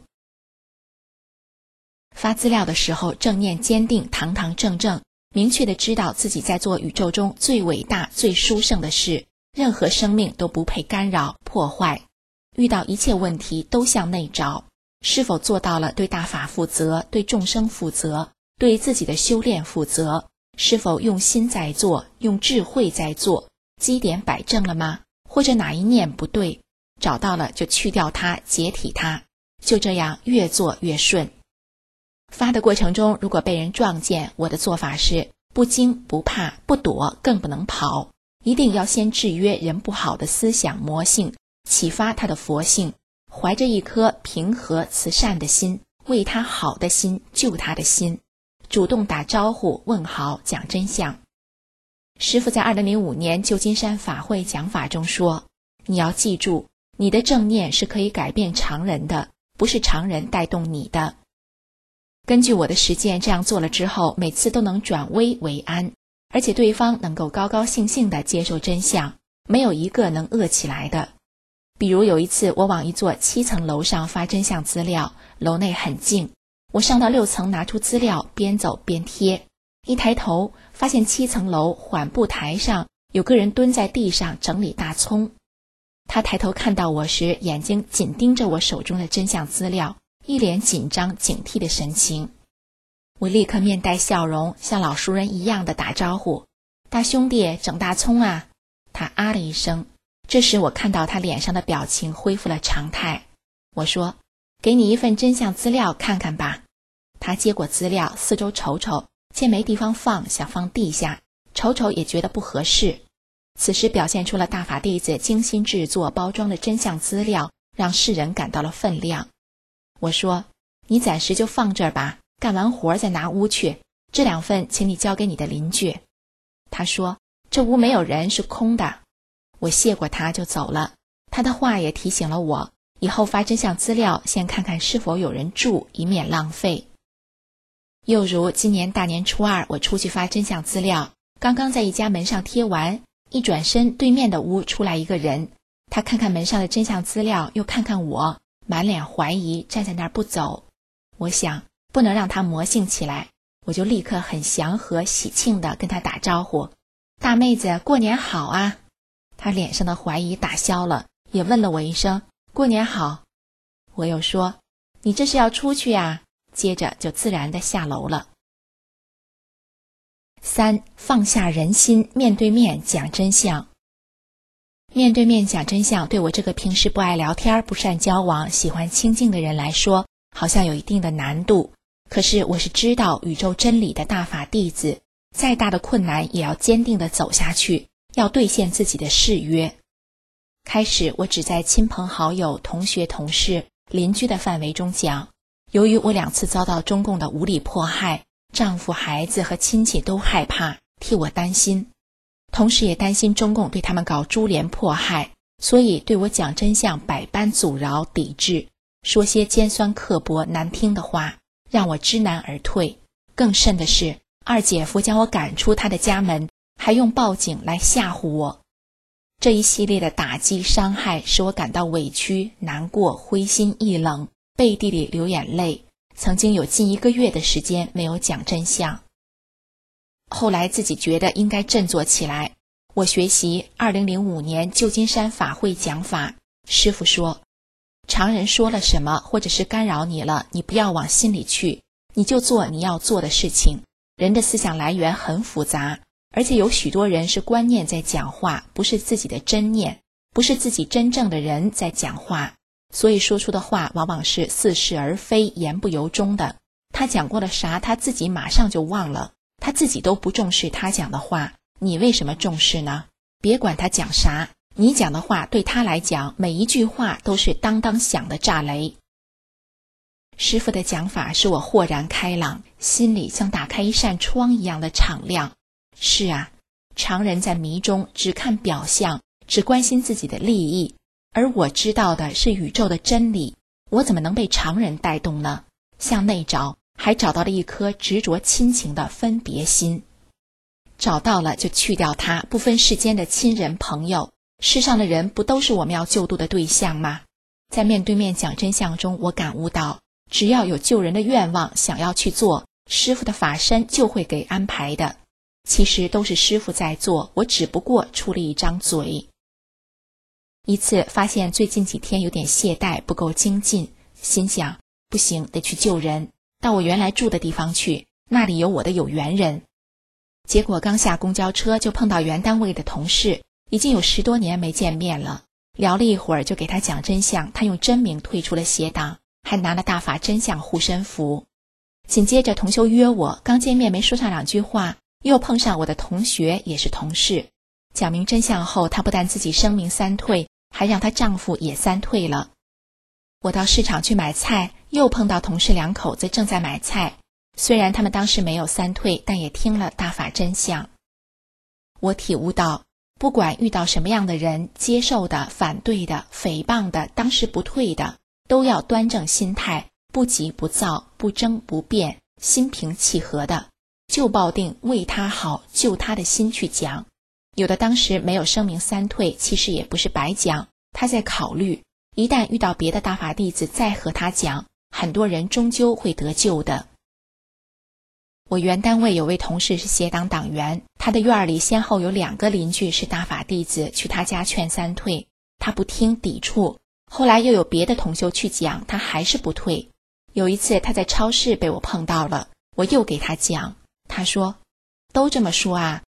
发资料的时候，正念坚定，堂堂正正，明确地知道自己在做宇宙中最伟大、最殊胜的事，任何生命都不配干扰、破坏。遇到一切问题都向内找，是否做到了对大法负责，对众生负责，对自己的修炼负责？是否用心在做，用智慧在做？基点摆正了吗？或者哪一念不对？找到了就去掉它，解体它，就这样越做越顺。发的过程中，如果被人撞见，我的做法是不惊不怕，不躲，更不能跑，一定要先制约人不好的思想魔性，启发他的佛性，怀着一颗平和慈善的心，为他好的心，救他的心，主动打招呼问好，讲真相。师父在2005年旧金山法会讲法中说，你要记住，你的正念是可以改变常人的，不是常人带动你的。根据我的实践，这样做了之后，每次都能转危为安，而且对方能够高高兴兴地接受真相，没有一个能饿起来的。比如有一次，我往一座7层楼上发真相资料，楼内很静，我上到6层拿出资料，边走边贴，一抬头发现7层楼缓步台上有个人蹲在地上整理大葱。他抬头看到我时，眼睛紧盯着我手中的真相资料，一脸紧张警惕的神情。我立刻面带笑容，像老熟人一样的打招呼， 大兄弟，整大葱啊！他啊了一声。这时我看到他脸上的表情恢复了常态。我说，给你一份真相资料看看吧。他接过资料，四周瞅瞅，见没地方放，想放地下，瞅瞅也觉得不合适。此时表现出了大法弟子精心制作包装的真相资料，让世人感到了分量。我说，你暂时就放这儿吧，干完活再拿屋去，这2份请你交给你的邻居。他说，这屋没有人，是空的。我谢过他就走了。他的话也提醒了我，以后发真相资料先看看是否有人住，以免浪费。又如今年大年初2，我出去发真相资料，刚刚在一家门上贴完，一转身，对面的屋出来一个人，他看看门上的真相资料，又看看我，满脸怀疑，站在那儿不走。我想不能让他魔性起来，我就立刻很祥和喜庆地跟他打招呼，大妹子过年好啊。他脸上的怀疑打消了，也问了我一声过年好。我又说，你这是要出去呀？接着就自然地下楼了。3. 放下人心，面对面讲真相。面对面讲真相，对我这个平时不爱聊天、不善交往、喜欢清静的人来说，好像有一定的难度。可是我是知道宇宙真理的大法弟子，再大的困难也要坚定地走下去，要兑现自己的誓约。开始我只在亲朋好友、同学、同事、邻居的范围中讲。由于我2次遭到中共的无理迫害，丈夫、孩子和亲戚都害怕，替我担心，同时也担心中共对他们搞株连迫害，所以对我讲真相百般阻挠抵制，说些尖酸刻薄难听的话，让我知难而退。更甚的是，二姐夫将我赶出他的家门，还用报警来吓唬我。这一系列的打击伤害使我感到委屈、难过、灰心意冷，背地里流眼泪，曾经有近1个月的时间没有讲真相。后来自己觉得应该振作起来，我学习2005年旧金山法会讲法，师父说，常人说了什么或者是干扰你了，你不要往心里去，你就做你要做的事情。人的思想来源很复杂，而且有许多人是观念在讲话，不是自己的真念，不是自己真正的人在讲话，所以说出的话往往是似是而非，言不由衷的。他讲过了啥，他自己马上就忘了，他自己都不重视他讲的话，你为什么重视呢？别管他讲啥，你讲的话对他来讲，每一句话都是当当响的炸雷。师父的讲法使我豁然开朗，心里像打开一扇窗一样的敞亮。是啊，常人在迷中只看表象，只关心自己的利益，而我知道的是宇宙的真理，我怎么能被常人带动呢？向内找，还找到了一颗执着亲情的分别心。找到了就去掉它，不分世间的亲人朋友，世上的人不都是我们要救度的对象吗？在面对面讲真相中，我感悟到，只要有救人的愿望，想要去做，师父的法身就会给安排的。其实都是师父在做，我只不过出了一张嘴。一次发现最近几天有点懈怠，不够精进，心想不行，得去救人，到我原来住的地方去，那里有我的有缘人。结果刚下公交车就碰到原单位的同事，已经有10多年没见面了，聊了一会儿就给他讲真相，他用真名退出了邪党，还拿了大法真相护身符。紧接着同修约我，刚见面没说上2句话，又碰上我的同学也是同事，讲明真相后，她不但自己声名3退，还让她丈夫也3退了。我到市场去买菜，又碰到同事2口子正在买菜，虽然他们当时没有3退，但也听了大法真相。我体悟到，不管遇到什么样的人，接受的、反对的、诽谤的、当时不退的，都要端正心态，不急不躁，不争不辩，心平气和的，就抱定为他好、救他的心去讲。有的当时没有声明3退，其实也不是白讲，他在考虑，一旦遇到别的大法弟子再和他讲，很多人终究会得救的。我原单位有位同事是邪党党员，他的院里先后有2个邻居是大法弟子，去他家劝3退，他不听，抵触。后来又有别的同修去讲，他还是不退。有一次他在超市被我碰到了，我又给他讲，他说都这么说啊，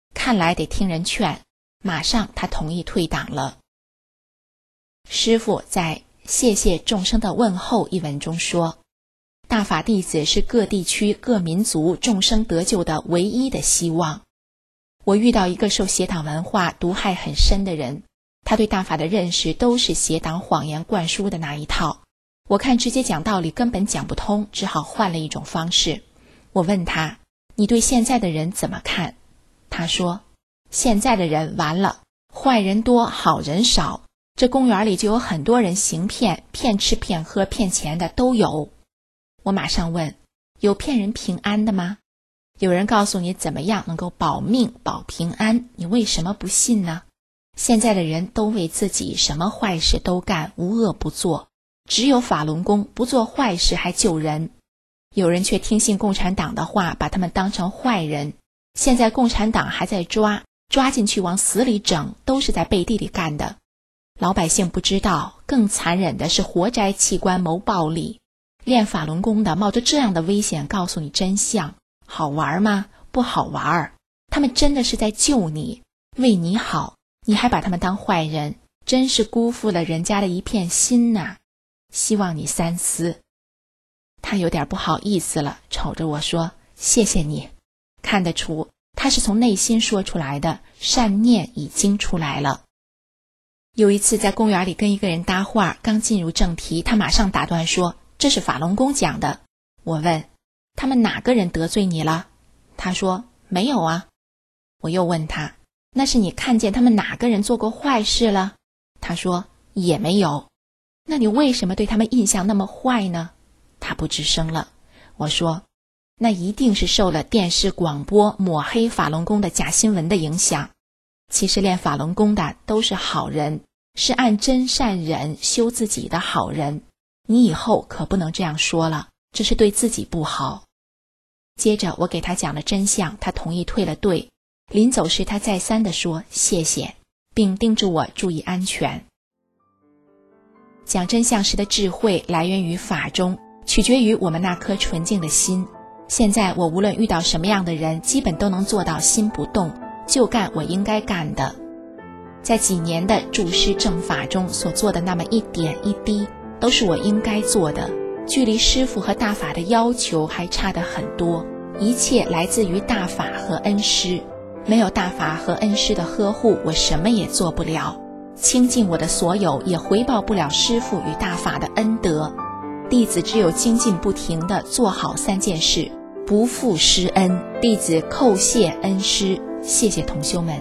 看来得听人劝，马上他同意退党了。师父在《谢谢众生的问候》一文中说，大法弟子是各地区各民族众生得救的唯一的希望。我遇到一个受邪党文化毒害很深的人，他对大法的认识都是邪党谎言灌输的那一套，我看直接讲道理根本讲不通，只好换了一种方式。我问他，你对现在的人怎么看？他说，现在的人完了，坏人多好人少，这公园里就有很多人行骗，骗吃骗喝骗钱的都有。我马上问，有骗人平安的吗？有人告诉你怎么样能够保命保平安，你为什么不信呢？现在的人都为自己什么坏事都干，无恶不作，只有法轮功不做坏事还救人。有人却听信共产党的话，把他们当成坏人。现在共产党还在抓进去往死里整，都是在背地里干的。老百姓不知道，更残忍的是活摘器官谋暴利。练法轮功的冒着这样的危险告诉你真相，好玩吗？不好玩。他们真的是在救你，为你好，你还把他们当坏人，真是辜负了人家的一片心呐。希望你三思。他有点不好意思了，瞅着我说，谢谢你。看得出他是从内心说出来的，善念已经出来了。有一次在公园里跟一个人搭话，刚进入正题，他马上打断说，这是法轮功讲的。我问，他们哪个人得罪你了？他说，没有啊。我又问他，那是你看见他们哪个人做过坏事了？他说，也没有。那你为什么对他们印象那么坏呢？他不吱声了。我说，那一定是受了电视广播抹黑法轮功的假新闻的影响。其实练法轮功的都是好人，是按真善忍修自己的好人。你以后可不能这样说了，这是对自己不好。接着我给他讲了真相，他同意退了队。临走时他再三地说谢谢，并叮嘱我注意安全。讲真相时的智慧来源于法中，取决于我们那颗纯净的心。现在我无论遇到什么样的人，基本都能做到心不动，就干我应该干的。在几年的注师正法中所做的那么一点一滴，都是我应该做的，距离师父和大法的要求还差得很多。一切来自于大法和恩师，没有大法和恩师的呵护，我什么也做不了。倾尽我的所有，也回报不了师父与大法的恩德。弟子只有精进不停地做好3件事，不负师恩。弟子叩谢恩师，谢谢同修们。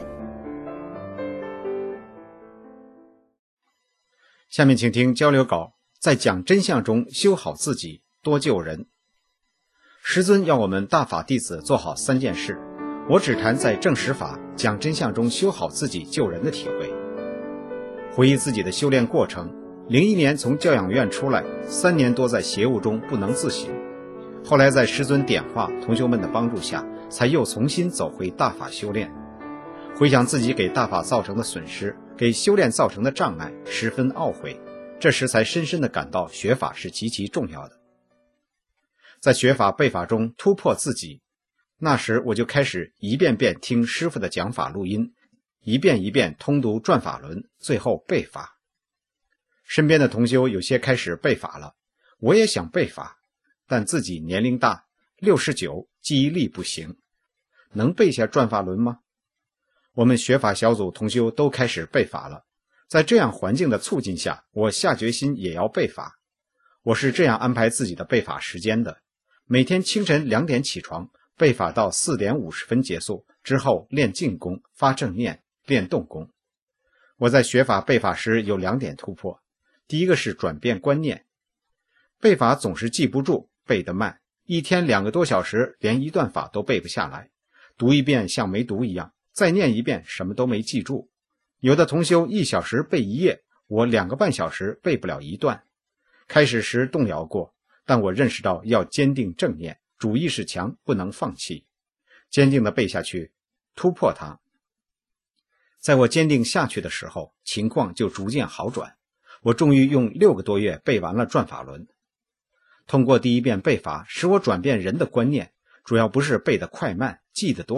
下面请听交流稿，在讲真相中修好自己，多救人。师尊要我们大法弟子做好3件事，我只谈在正实法讲真相中修好自己救人的体会。回忆自己的修炼过程，01年从教养院出来，3年多在邪物中不能自省，后来在师尊点化同修们的帮助下，才又重新走回大法修炼。回想自己给大法造成的损失，给修炼造成的障碍，十分懊悔，这时才深深地感到学法是极其重要的。在学法背法中突破自己，那时我就开始一遍遍听师父的讲法录音，一遍一遍通读转法轮，最后背法。身边的同修有些开始背法了，我也想背法，但自己年龄大，69，记忆力不行，能背下转法轮吗？我们学法小组同修都开始背法了，在这样环境的促进下，我下决心也要背法。我是这样安排自己的背法时间的，每天清晨2点起床，背法到4点50分结束，之后练静功，发正念，练动功。我在学法背法时有2点突破，第一个是转变观念。背法总是记不住，背得慢，一天2个多小时，连一段法都背不下来，读一遍像没读一样，再念一遍什么都没记住。有的同修1小时背1页，我2个半小时背不了一段。开始时动摇过，但我认识到要坚定正念，主意识强，不能放弃，坚定地背下去，突破它。在我坚定下去的时候，情况就逐渐好转，我终于用6个多月背完了转法轮。通过第一遍背法，使我转变人的观念，主要不是背得快慢，记得多少，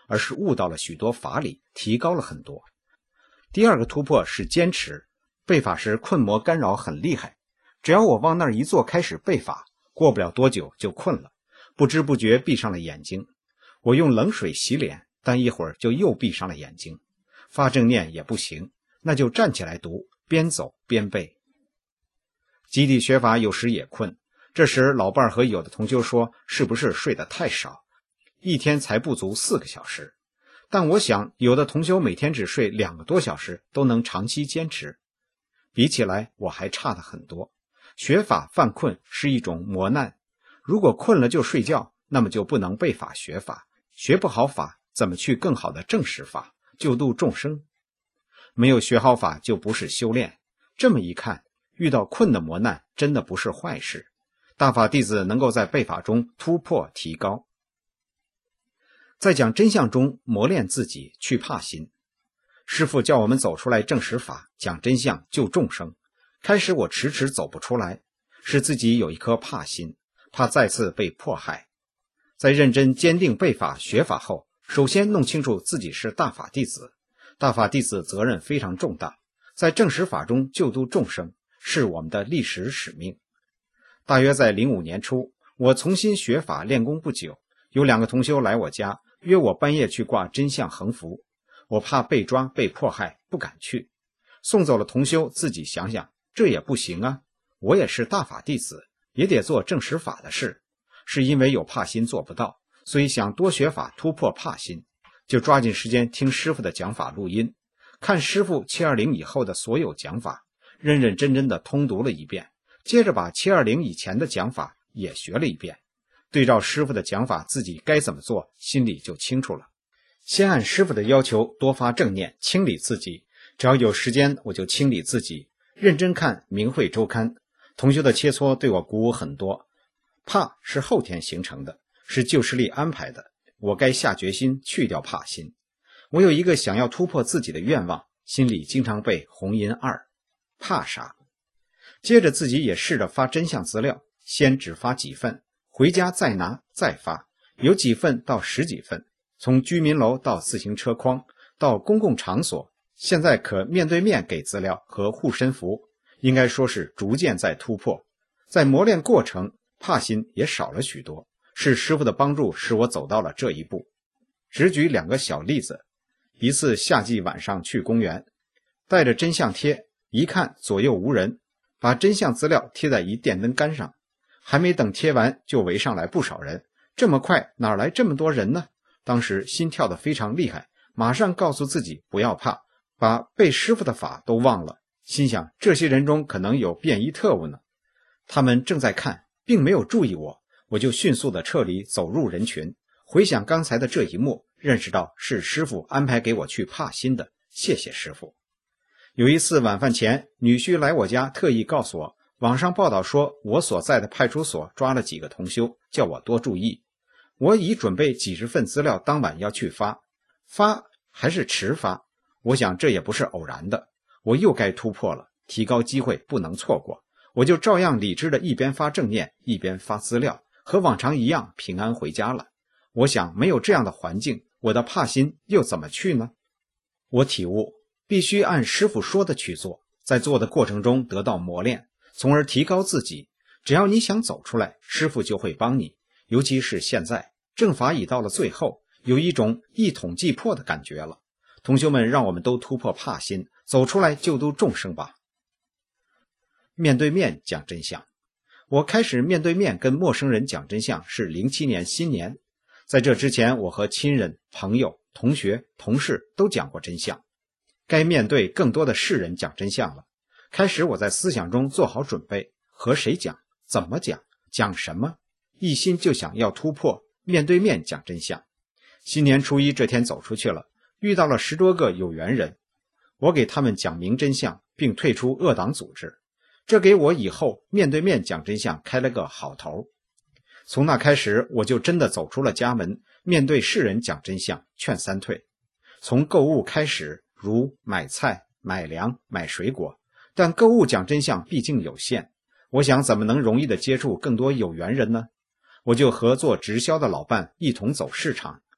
而是悟到了许多法理，提高了很多。第二个突破是坚持，背法时困魔干扰很厉害，只要我往那儿一坐开始背法，过不了多久就困了，不知不觉闭上了眼睛。我用冷水洗脸，但一会儿就又闭上了眼睛。发正念也不行，那就站起来读，边走边背。基地学法有时也困，这时老伴和有的同修说是不是睡得太少，一天才不足4个小时。但我想有的同修每天只睡2个多小时都能长期坚持，比起来我还差得很多。学法犯困是一种磨难，如果困了就睡觉，那么就不能背法学法，学不好法怎么去更好的证实法，救度众生？没有学好法就不是修炼。这么一看，遇到困的磨难真的不是坏事。大法弟子能够在背法中突破提高。在讲真相中磨练自己，去怕心。师父叫我们走出来证实法，讲真相救众生。开始我迟迟走不出来，是自己有一颗怕心，怕再次被迫害。在认真坚定背法学法后，首先弄清楚自己是大法弟子。大法弟子责任非常重大，在证实法中救度众生是我们的历史使命。大约在05年初，我重新学法练功不久，有2个同修来我家，约我半夜去挂真相横幅。我怕被抓被迫害，不敢去。送走了同修，自己想想，这也不行啊，我也是大法弟子，也得做证实法的事。是因为有怕心做不到，所以想多学法突破怕心，就抓紧时间听师父的讲法录音，看师父720以后的所有讲法，认认真真的通读了一遍，接着把720以前的讲法也学了一遍，对照师父的讲法，自己该怎么做，心里就清楚了。先按师父的要求多发正念，清理自己，只要有时间我就清理自己，认真看明慧周刊。同修的切磋对我鼓舞很多。怕是后天形成的，是旧势力安排的，我该下决心去掉怕心。我有一个想要突破自己的愿望，心里经常背红银2，怕啥？接着自己也试着发真相资料，先只发几份，回家再拿再发，有几份到10几份，从居民楼到自行车筐到公共场所，现在可面对面给资料和护身符，应该说是逐渐在突破。在磨练过程，怕心也少了许多，是师父的帮助使我走到了这一步。只举2个小例子。一次夏季晚上去公园，带着真相贴，一看左右无人，把真相资料贴在一电灯杆上，还没等贴完就围上来不少人，这么快哪来这么多人呢？当时心跳得非常厉害，马上告诉自己不要怕，把背师父的法都忘了，心想这些人中可能有便衣特务呢。他们正在看，并没有注意我，我就迅速地撤离，走入人群。回想刚才的这一幕，认识到是师父安排给我去怕心的，谢谢师父。有一次晚饭前，女婿来我家，特意告诉我，网上报道说我所在的派出所抓了几个同修，叫我多注意。我已准备几十份资料，当晚要去发还是迟发，我想这也不是偶然的，我又该突破了，提高机会不能错过。我就照样理智的一边发正念一边发资料，和往常一样平安回家了。我想没有这样的环境，我的怕心又怎么去呢？我体悟，必须按师父说的去做，在做的过程中得到磨练，从而提高自己。只要你想走出来，师父就会帮你。尤其是现在正法已到了最后，有一种一统即破的感觉了。同修们，让我们都突破怕心，走出来救度众生吧。面对面讲真相。我开始面对面跟陌生人讲真相是07年新年，在这之前我和亲人、朋友、同学、同事都讲过真相，该面对更多的世人讲真相了。开始我在思想中做好准备，和谁讲，怎么讲，讲什么，一心就想要突破，面对面讲真相。新年初一这天走出去了，遇到了10多个有缘人，我给他们讲明真相，并退出恶党组织，这给我以后面对面讲真相开了个好头。从那开始，我就真的走出了家门，面对世人讲真相，劝3退。从购物开始，如买菜、买粮、买水果，但购物讲真相毕竟有限，我想怎么能容易的接触更多有缘人呢？我就和做直销的老伴一同走市场，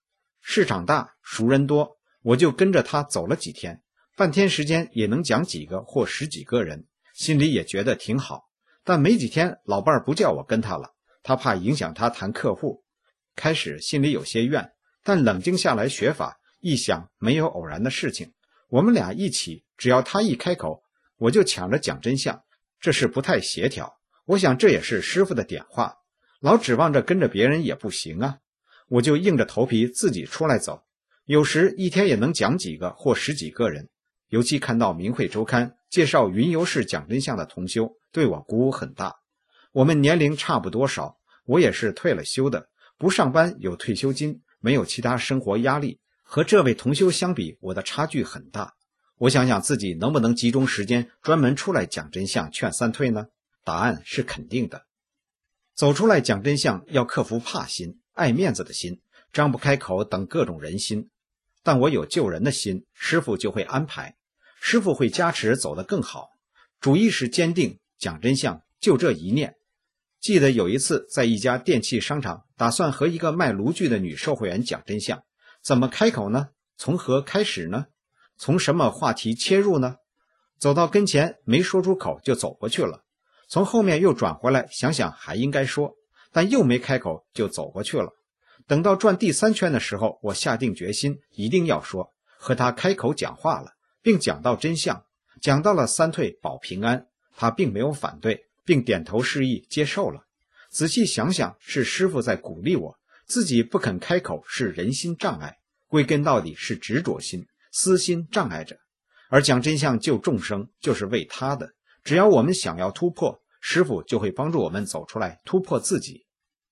市场大，熟人多，我就跟着他走了几天，半天时间也能讲几个或十几个人，心里也觉得挺好。但没几天，老伴儿不叫我跟他了，他怕影响他谈客户。开始心里有些怨，但冷静下来学法，一想没有偶然的事情，我们俩一起，只要他一开口，我就抢着讲真相，这是不太协调。我想这也是师父的点化，老指望着跟着别人也不行啊，我就硬着头皮自己出来走，有时一天也能讲几个或十几个人。尤其看到明慧周刊介绍云游式讲真相的同修，对我鼓舞很大。我们年龄差不多少，我也是退了休的，不上班，有退休金，没有其他生活压力，和这位同修相比，我的差距很大。我想想自己能不能集中时间专门出来讲真相劝三退呢？答案是肯定的。走出来讲真相要克服怕心、爱面子的心、张不开口等各种人心，但我有救人的心，师父就会安排，师父会加持走得更好。主意识坚定，讲真相就这一念。记得有一次在一家电器商场，打算和一个卖炉具的女售货员讲真相，怎么开口呢？从何开始呢？从什么话题切入呢？走到跟前没说出口就走过去了，从后面又转回来，想想还应该说，但又没开口就走过去了。等到转第3圈的时候，我下定决心一定要说，和他开口讲话了，并讲到真相，讲到了三退保平安，他并没有反对，并点头示意接受了。仔细想想，是师父在鼓励我，自己不肯开口是人心障碍，归根到底是执着心、私心障碍着。而讲真相救众生就是为他的，只要我们想要突破，师父就会帮助我们走出来，突破自己。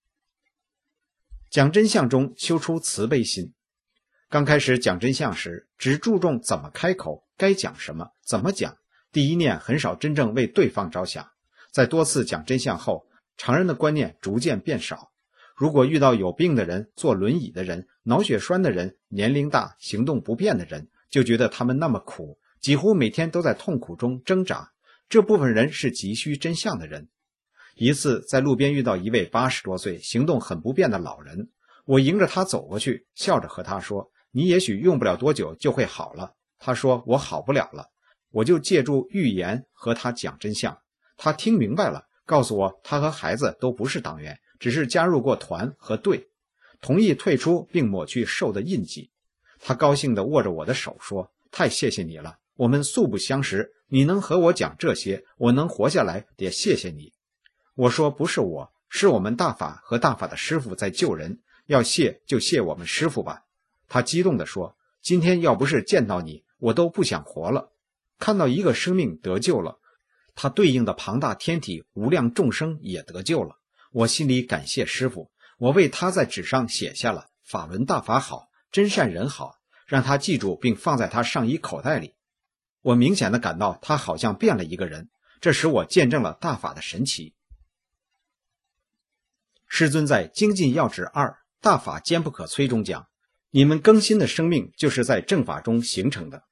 讲真相中修出慈悲心。刚开始讲真相时，只注重怎么开口，该讲什么，怎么讲，第一念很少真正为对方着想。在多次讲真相后，常人的观念逐渐变少。如果遇到有病的人、坐轮椅的人、脑血栓的人、年龄大、行动不便的人，就觉得他们那么苦，几乎每天都在痛苦中挣扎。这部分人是急需真相的人。一次在路边遇到一位80多岁、行动很不便的老人，我迎着他走过去，笑着和他说：“你也许用不了多久就会好了。”他说：“我好不了了。”我就借助预言和他讲真相。他听明白了，告诉我他和孩子都不是党员，只是加入过团和队，同意退出并抹去受的印记。他高兴地握着我的手说：“太谢谢你了，我们素不相识，你能和我讲这些，我能活下来得谢谢你。”我说：“不是我，是我们大法和大法的师父在救人，要谢就谢我们师父吧。”他激动地说：“今天要不是见到你，我都不想活了。看到一个生命得救了，他对应的庞大天体无量众生也得救了。我心里感谢师父，我为他在纸上写下了法轮大法好，真善人好，让他记住并放在他上衣口袋里。”我明显地感到他好像变了一个人，这使我见证了大法的神奇。师尊在《精进要旨2大法坚不可摧》中讲，你们更新的生命就是在正法中形成的。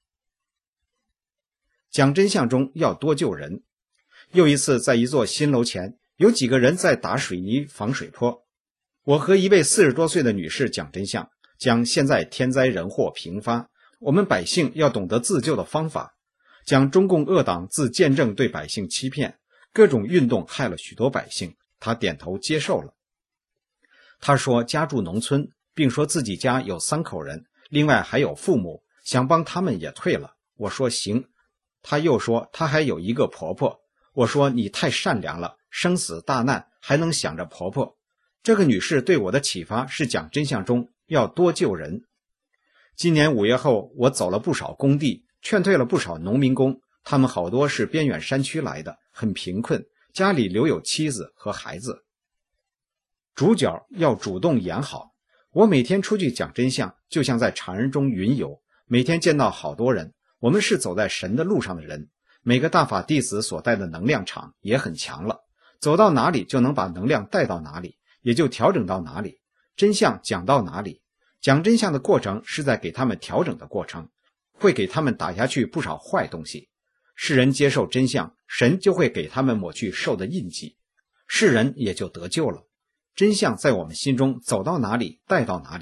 讲真相中要多救人。又一次在一座新楼前，有几个人在打水泥防水坡，我和一位40多岁的女士讲真相，讲现在天灾人祸频发，我们百姓要懂得自救的方法，讲中共恶党自见证对百姓欺骗，各种运动害了许多百姓，他点头接受了。他说家住农村，并说自己家有3口人，另外还有父母，想帮他们也退了。我说行。他又说他还有一个婆婆。我说你太善良了，生死大难还能想着婆婆。这个女士对我的启发是讲真相中要多救人。今年5月后，我走了不少工地，劝退了不少农民工，他们好多是边远山区来的，很贫困，家里留有妻子和孩子。主角要主动演好。我每天出去讲真相，就像在常人中云游，每天见到好多人，我们是走在神的路上的人。每个大法弟子所带的能量场也很强了，走到哪里就能把能量带到哪里，也就调整到哪里，真相讲到哪里。讲真相的过程是在给他们调整的过程，会给他们打下去不少坏东西。世人接受真相，神就会给他们抹去受的印记，世人也就得救了。真相在我们心中走到哪里带到哪里，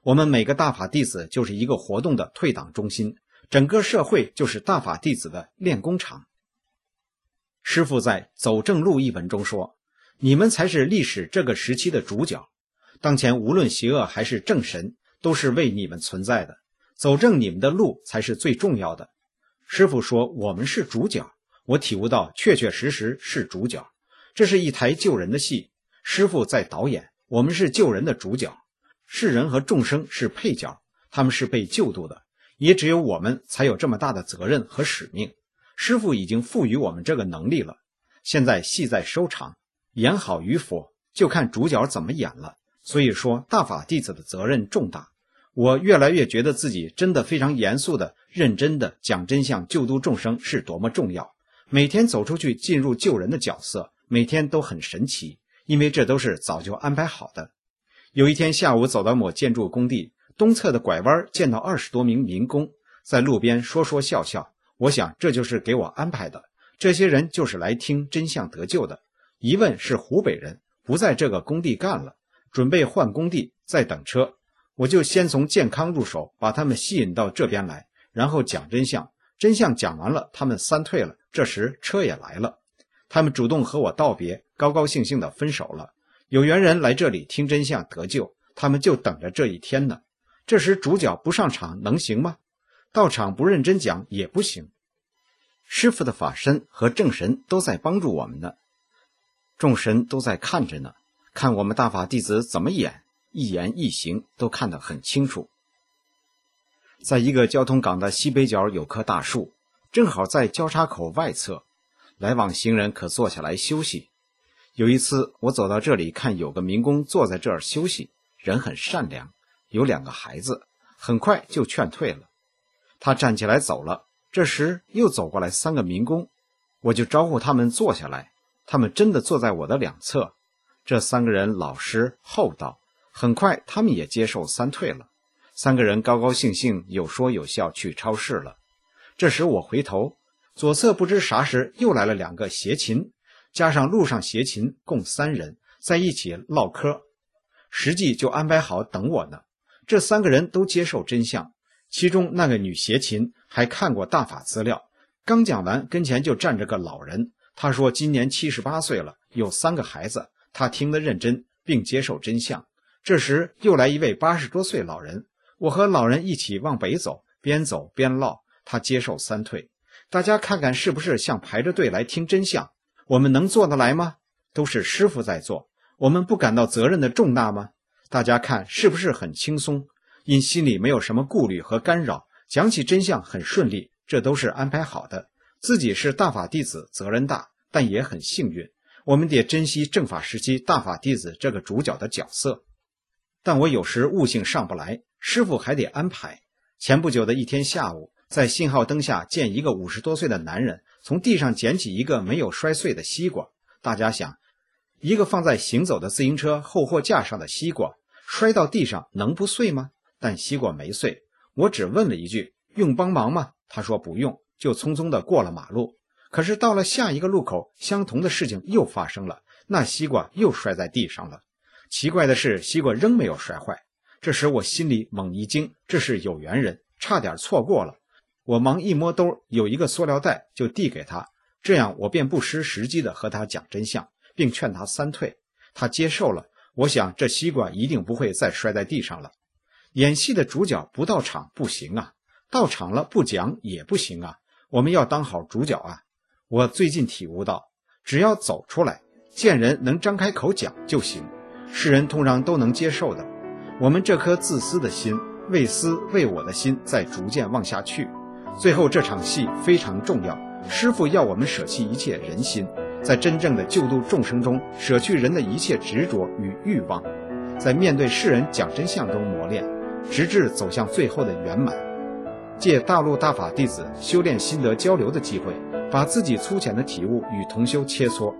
我们每个大法弟子就是一个活动的退党中心，整个社会就是大法弟子的练功场。师父在《走正路》一文中说，你们才是历史这个时期的主角，当前无论邪恶还是正神，都是为你们存在的，走正你们的路才是最重要的。师父说我们是主角，我体悟到确确实实是主角，这是一台救人的戏，师父在导演，我们是救人的主角，世人和众生是配角，他们是被救度的，也只有我们才有这么大的责任和使命。师父已经赋予我们这个能力了，现在戏在收场，演好与否就看主角怎么演了。所以说大法弟子的责任重大，我越来越觉得自己真的非常严肃的、认真的讲真相、救度众生是多么重要。每天走出去进入救人的角色，每天都很神奇，因为这都是早就安排好的。有一天下午走到某建筑工地，东侧的拐弯见到20多名民工在路边说说笑笑，我想这就是给我安排的，这些人就是来听真相得救的。一问是湖北人，不在这个工地干了，准备换工地，在等车。我就先从健康入手，把他们吸引到这边来，然后讲真相。真相讲完了，他们散退了，这时车也来了，他们主动和我道别，高高兴兴地分手了。有缘人来这里听真相得救，他们就等着这一天呢。这时主角不上场能行吗？到场不认真讲也不行。师父的法身和正神都在帮助我们呢，众神都在看着呢，看我们大法弟子怎么演，一言一行都看得很清楚。在一个交通港的西北角有棵大树，正好在交叉口外侧，来往行人可坐下来休息。有一次我走到这里，看有个民工坐在这儿休息，人很善良，有2个孩子，很快就劝退了。他站起来走了，这时又走过来3个民工，我就招呼他们坐下来，他们真的坐在我的2侧。这3个人老实厚道，很快他们也接受散退了。3个人高高兴兴有说有笑去超市了。这时我回头，左侧不知啥时又来了2个协勤，加上路上协勤，共3人在一起唠嗑，实际就安排好等我呢。这3个人都接受真相，其中那个女协勤还看过大法资料，刚讲完跟前就站着个老人，他说今年78岁了，有3个孩子，他听得认真并接受真相。这时又来一位80多岁老人，我和老人一起往北走，边走边唠，他接受散退。大家看看是不是像排着队来听真相？我们能做得来吗？都是师父在做，我们不感到责任的重大吗？大家看是不是很轻松？因心里没有什么顾虑和干扰，讲起真相很顺利，这都是安排好的。自己是大法弟子，责任大，但也很幸运，我们得珍惜正法时期大法弟子这个主角的角色。但我有时悟性上不来，师父还得安排。前不久的一天下午，在信号灯下见一个50多岁的男人从地上捡起一个没有摔碎的西瓜。大家想，一个放在行走的自行车后货架上的西瓜摔到地上能不碎吗？但西瓜没碎。我只问了一句，用帮忙吗？他说不用，就匆匆地过了马路。可是到了下一个路口，相同的事情又发生了，那西瓜又摔在地上了。奇怪的是，西瓜仍没有摔坏。这时我心里猛一惊，这是有缘人，差点错过了。我忙一摸兜，有一个塑料袋，就递给他，这样我便不失时机地和他讲真相，并劝他散退。他接受了，我想这西瓜一定不会再摔在地上了。演戏的主角不到场不行啊，到场了不讲也不行啊，我们要当好主角啊。我最近体悟到，只要走出来，见人能张开口讲就行，世人通常都能接受的。我们这颗自私的心，为私为我的心在逐渐往下去。最后这场戏非常重要，师父要我们舍弃一切人心，在真正的救度众生中舍去人的一切执着与欲望，在面对世人讲真相中磨练，直至走向最后的圆满。借大陆大法弟子修炼心得交流的机会，把自己粗浅的体悟与同修切磋。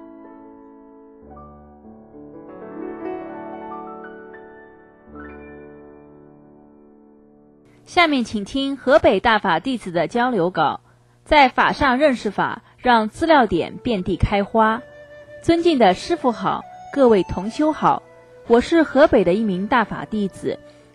下面请听河北大法弟子的交流稿。在法上认识法，让资料点遍地开花。尊敬的师父好，各位同修好，我是河北的一名大法弟子，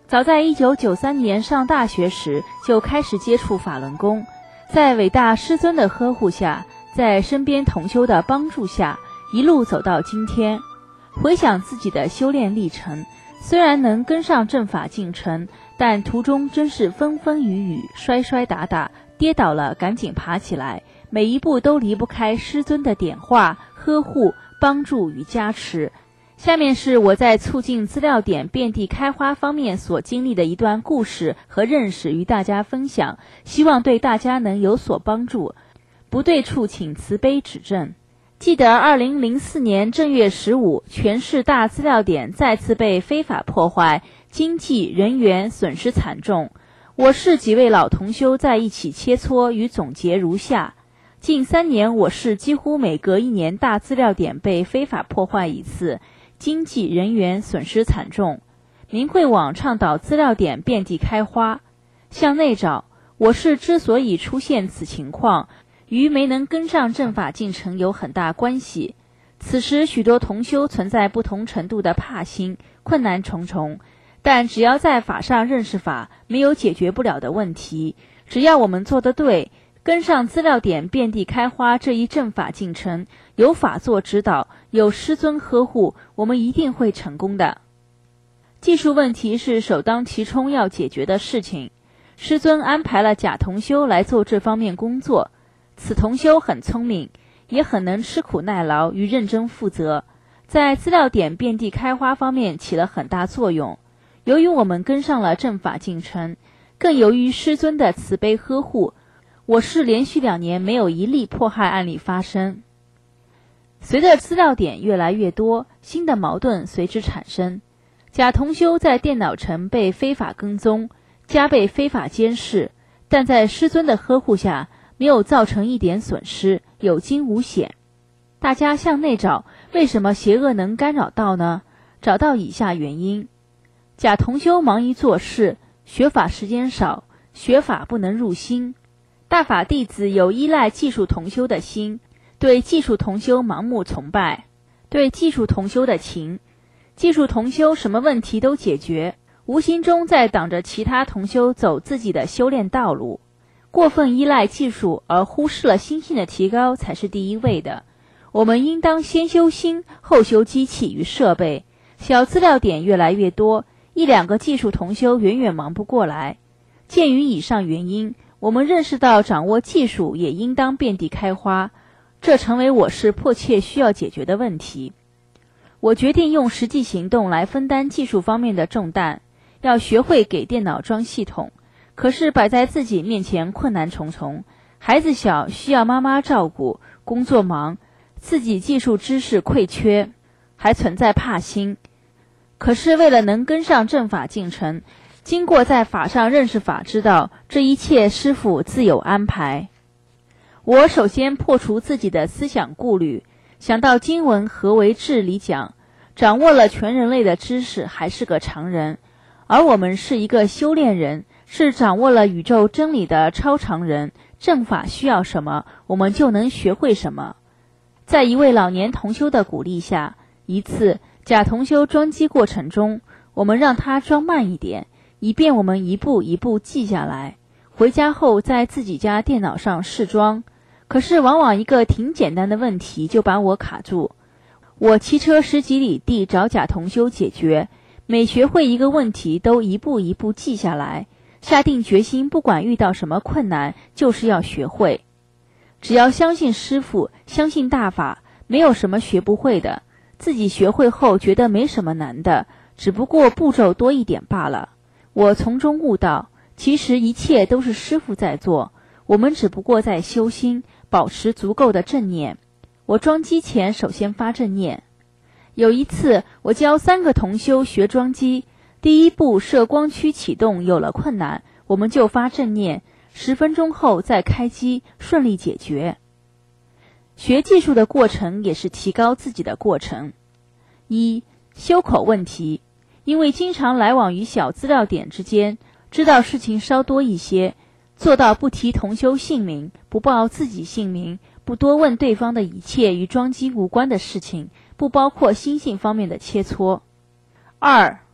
早在1993年上大学时就开始接触法轮功，在伟大师尊的呵护下，在身边同修的帮助下，一路走到今天。回想自己的修炼历程，虽然能跟上正法进程，但途中真是风风雨雨，摔摔打打，跌倒了赶紧爬起来，每一步都离不开师尊的点化、呵护、帮助与加持。下面是我在促进资料点遍地开花方面所经历的一段故事和认识与大家分享，希望对大家能有所帮助。不对处请慈悲指正。记得2004年正月15，全市大资料点再次被非法破坏，经济人员损失惨重。我市几位老同修在一起切磋与总结如下：近3年，我市几乎每隔1年大资料点被非法破坏一次，经济人员损失惨重。明慧网倡导资料点遍地开花。向内找，我市之所以出现此情况，与没能跟上正法进程有很大关系。此时许多同修存在不同程度的怕心，困难重重，但只要在法上认识法，没有解决不了的问题。只要我们做得对，跟上资料点遍地开花这一正法进程，有法做指导，有师尊呵护，我们一定会成功的。技术问题是首当其冲要解决的事情，师尊安排了贾同修来做这方面工作。此同修很聪明，也很能吃苦耐劳与认真负责，在资料点遍地开花方面起了很大作用。由于我们跟上了正法进程，更由于师尊的慈悲呵护，我市连续2年没有一例迫害案例发生。随着资料点越来越多，新的矛盾随之产生。贾同修在电脑城被非法跟踪，加被非法监视，但在师尊的呵护下，没有造成一点损失，有惊无险。大家向内找，为什么邪恶能干扰到呢？找到以下原因：贾同修忙于做事，学法时间少，学法不能入心。大法弟子有依赖技术同修的心，对技术同修盲目崇拜，对技术同修的情，技术同修什么问题都解决，无形中在挡着其他同修走自己的修炼道路。过分依赖技术而忽视了心性的提高才是第一位的。我们应当先修心，后修机器与设备。小资料点越来越多，1、2个技术同修远远忙不过来。鉴于以上原因，我们认识到掌握技术也应当遍地开花，这成为我市迫切需要解决的问题。我决定用实际行动来分担技术方面的重担，要学会给电脑装系统。可是摆在自己面前困难重重，孩子小需要妈妈照顾，工作忙，自己技术知识匮缺，还存在怕心。可是为了能跟上正法进程，经过在法上认识法知道，这一切师父自有安排。我首先破除自己的思想顾虑，想到经文何为智里讲，掌握了全人类的知识还是个常人，而我们是一个修炼人，是掌握了宇宙真理的超常人，正法需要什么，我们就能学会什么。在一位老年同修的鼓励下，一次贾同修装机过程中，我们让他装慢一点，以便我们一步一步记下来，回家后在自己家电脑上试装。可是往往一个挺简单的问题就把我卡住，我骑车10几里地找贾同修解决，每学会一个问题都一步一步记下来，下定决心不管遇到什么困难就是要学会。只要相信师父，相信大法，没有什么学不会的，自己学会后觉得没什么难的，只不过步骤多一点罢了。我从中悟到，其实一切都是师父在做，我们只不过在修心，保持足够的正念。我装机前首先发正念。有一次我教3个同修学装机，第一步设光驱启动有了困难，我们就发正念，10分钟后再开机，顺利解决。学技术的过程也是提高自己的过程。1、修口问题，因为经常来往于小资料点之间，知道事情稍多一些，做到不提同修姓名，不报自己姓名，不多问对方的一切与装机无关的事情，不包括心性方面的切磋。2、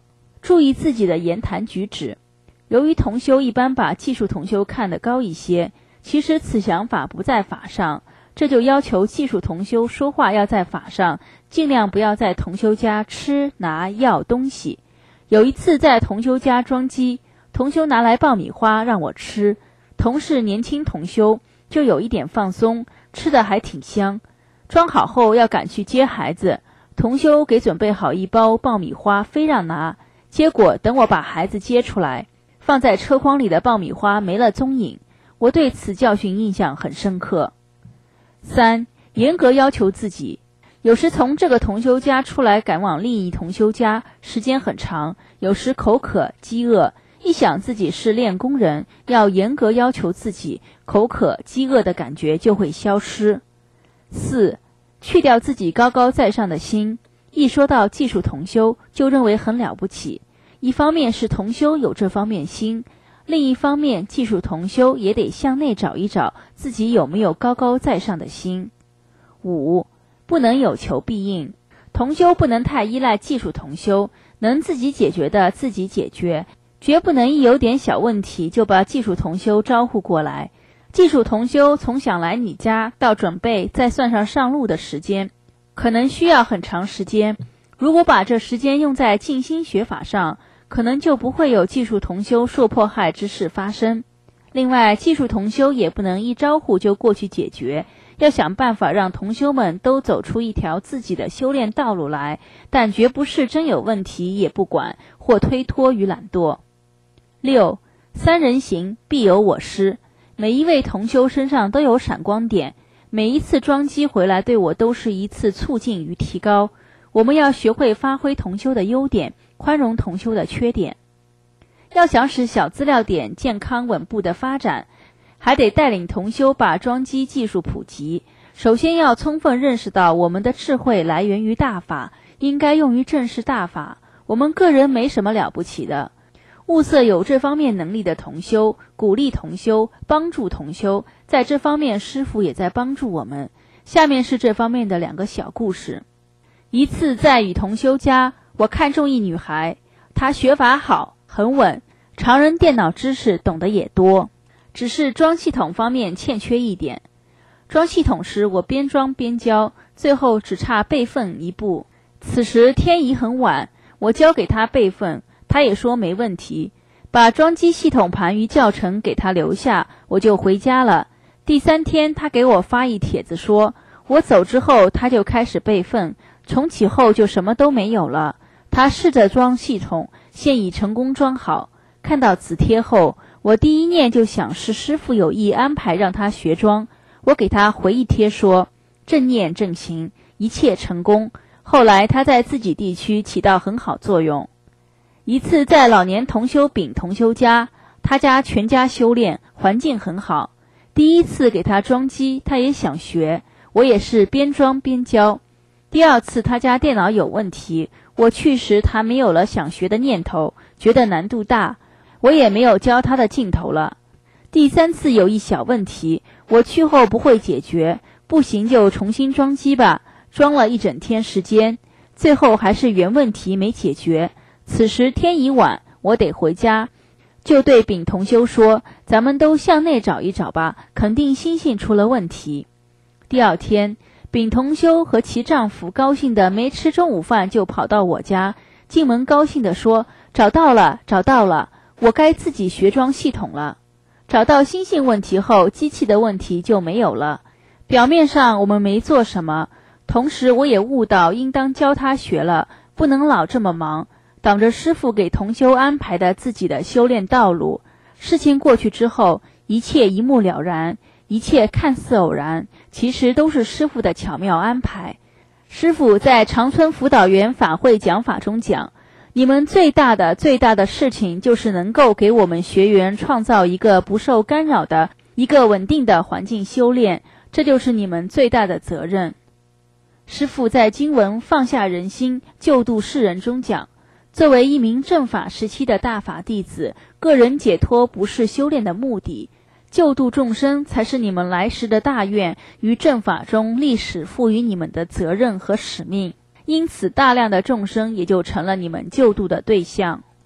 注意自己的言谈举止。由于同修一般把技术同修看得高一些，其实此想法不在法上，这就要求技术同修说话要在法上，尽量不要在同修家吃拿要东西。有一次在同修家装机，同修拿来爆米花让我吃，同是年轻同修，就有一点放松，吃的还挺香。装好后要赶去接孩子，同修给准备好一包爆米花非让拿，结果等我把孩子接出来，放在车筐里的爆米花没了踪影，我对此教训印象很深刻。3. 严格要求自己。有时从这个同修家出来赶往另一同修家，时间很长，有时口渴饥饿，一想自己是练功人，要严格要求自己，口渴饥饿的感觉就会消失。4. 去掉自己高高在上的心，一说到技术同修就认为很了不起，一方面是同修有这方面心，另一方面技术同修也得向内找一找自己有没有高高在上的心。5. 不能有求必应，同修不能太依赖技术同修，能自己解决的自己解决，绝不能一有点小问题就把技术同修招呼过来。技术同修从想来你家到准备再算上上路的时间，可能需要很长时间，如果把这时间用在静心学法上，可能就不会有技术同修受迫害之事发生。另外，技术同修也不能一招呼就过去解决，要想办法让同修们都走出一条自己的修炼道路来，但绝不是真有问题也不管或推脱与懒惰。6. 三人行必有我师，每一位同修身上都有闪光点，每一次装机回来对我都是一次促进与提高，我们要学会发挥同修的优点，宽容同修的缺点。要想使小资料点健康稳步的发展，还得带领同修把装机技术普及。首先要充分认识到我们的智慧来源于大法，应该用于正视大法，我们个人没什么了不起的。物色有这方面能力的同修，鼓励同修，帮助同修，在这方面师父也在帮助我们。下面是这方面的2个小故事。一次在与同修家，我看中一女孩，她学法好，很稳，常人电脑知识懂得也多，只是装系统方面欠缺一点。装系统时我边装边教，最后只差备份一步。此时天已很晚，我交给她备份，她也说没问题，把装机系统盘与教程给她留下，我就回家了。第3天她给我发一帖子说，我走之后她就开始备份，重启后就什么都没有了。她试着装系统，现已成功装好。看到此帖后，我第一念就想是师父有意安排让她学装，我给她回一帖说，正念正行，一切成功。后来她在自己地区起到很好作用。一次在老年同修丙同修家，他家全家修炼，环境很好。第一次给他装机，他也想学，我也是边装边教。第2次他家电脑有问题，我去时他没有了想学的念头，觉得难度大，我也没有教他的劲头了。第3次有一小问题，我去后不会解决，不行就重新装机吧，装了一整天时间，最后还是原问题没解决。此时天已晚，我得回家，就对丙同修说，咱们都向内找一找吧，肯定心性出了问题。第2天，丙同修和其丈夫高兴的没吃中午饭就跑到我家，进门高兴地说，找到了，找到了，我该自己学装系统了。找到心性问题后，机器的问题就没有了。表面上我们没做什么，同时我也悟到应当教他学了，不能老这么忙，挡着师父给同修安排的自己的修炼道路。事情过去之后，一切一目了然，一切看似偶然，其实都是师父的巧妙安排。师父在长春辅导员法会讲法中讲，你们最大的事情就是能够给我们学员创造一个不受干扰的一个稳定的环境修炼，这就是你们最大的责任。师父在经文放下人心救度世人中讲，作为一名正法时期的大法弟子，个人解脱不是修炼的目的，救度众生才是你们来时的大愿与正法中历史赋予你们的责任和使命，因此大量的众生也就成了你们救度的对象。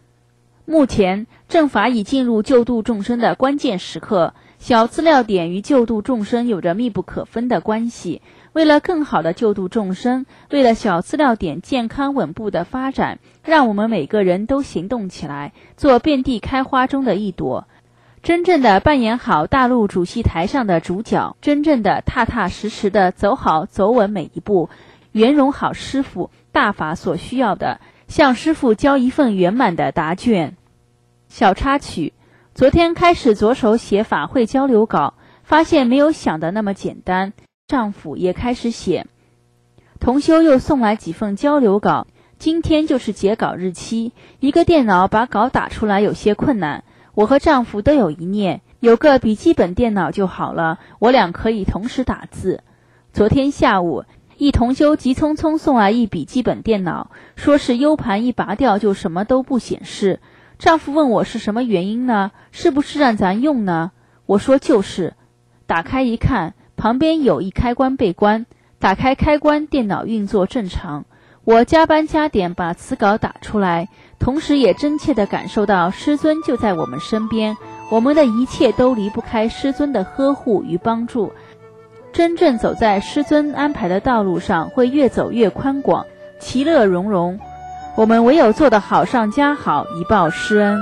目前正法已进入救度众生的关键时刻，小资料点与救度众生有着密不可分的关系。为了更好的救度众生，为了小资料点健康稳步的发展，让我们每个人都行动起来，做遍地开花中的一朵，真正的扮演好大陆主席台上的主角，真正的踏踏实实的走好走稳每一步，圆融好师父大法所需要的，向师父交一份圆满的答卷。小插曲，昨天开始着手写法会交流稿，发现没有想的那么简单，丈夫也开始写。同修又送来几份交流稿，今天就是截稿日期，一个电脑把稿打出来有些困难，我和丈夫都有一念，有个笔记本电脑就好了，我俩可以同时打字。昨天下午，一同修急匆匆送来一笔记本电脑，说是 U 盘一拔掉就什么都不显示。丈夫问我是什么原因呢？是不是让咱用呢？我说就是。打开一看，旁边有一开关被关，打开开关，电脑运作正常。我加班加点把此稿打出来，同时也真切地感受到师尊就在我们身边，我们的一切都离不开师尊的呵护与帮助。真正走在师尊安排的道路上，会越走越宽广，其乐融融。我们唯有做得好上加好，以报师恩。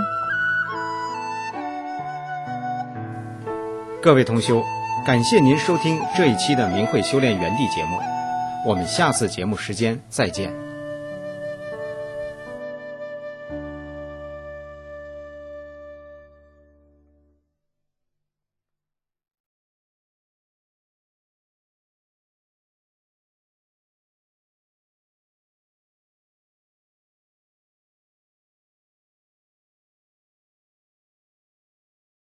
各位同修，感谢您收听这一期的明慧修炼园地节目，我们下次节目时间再见。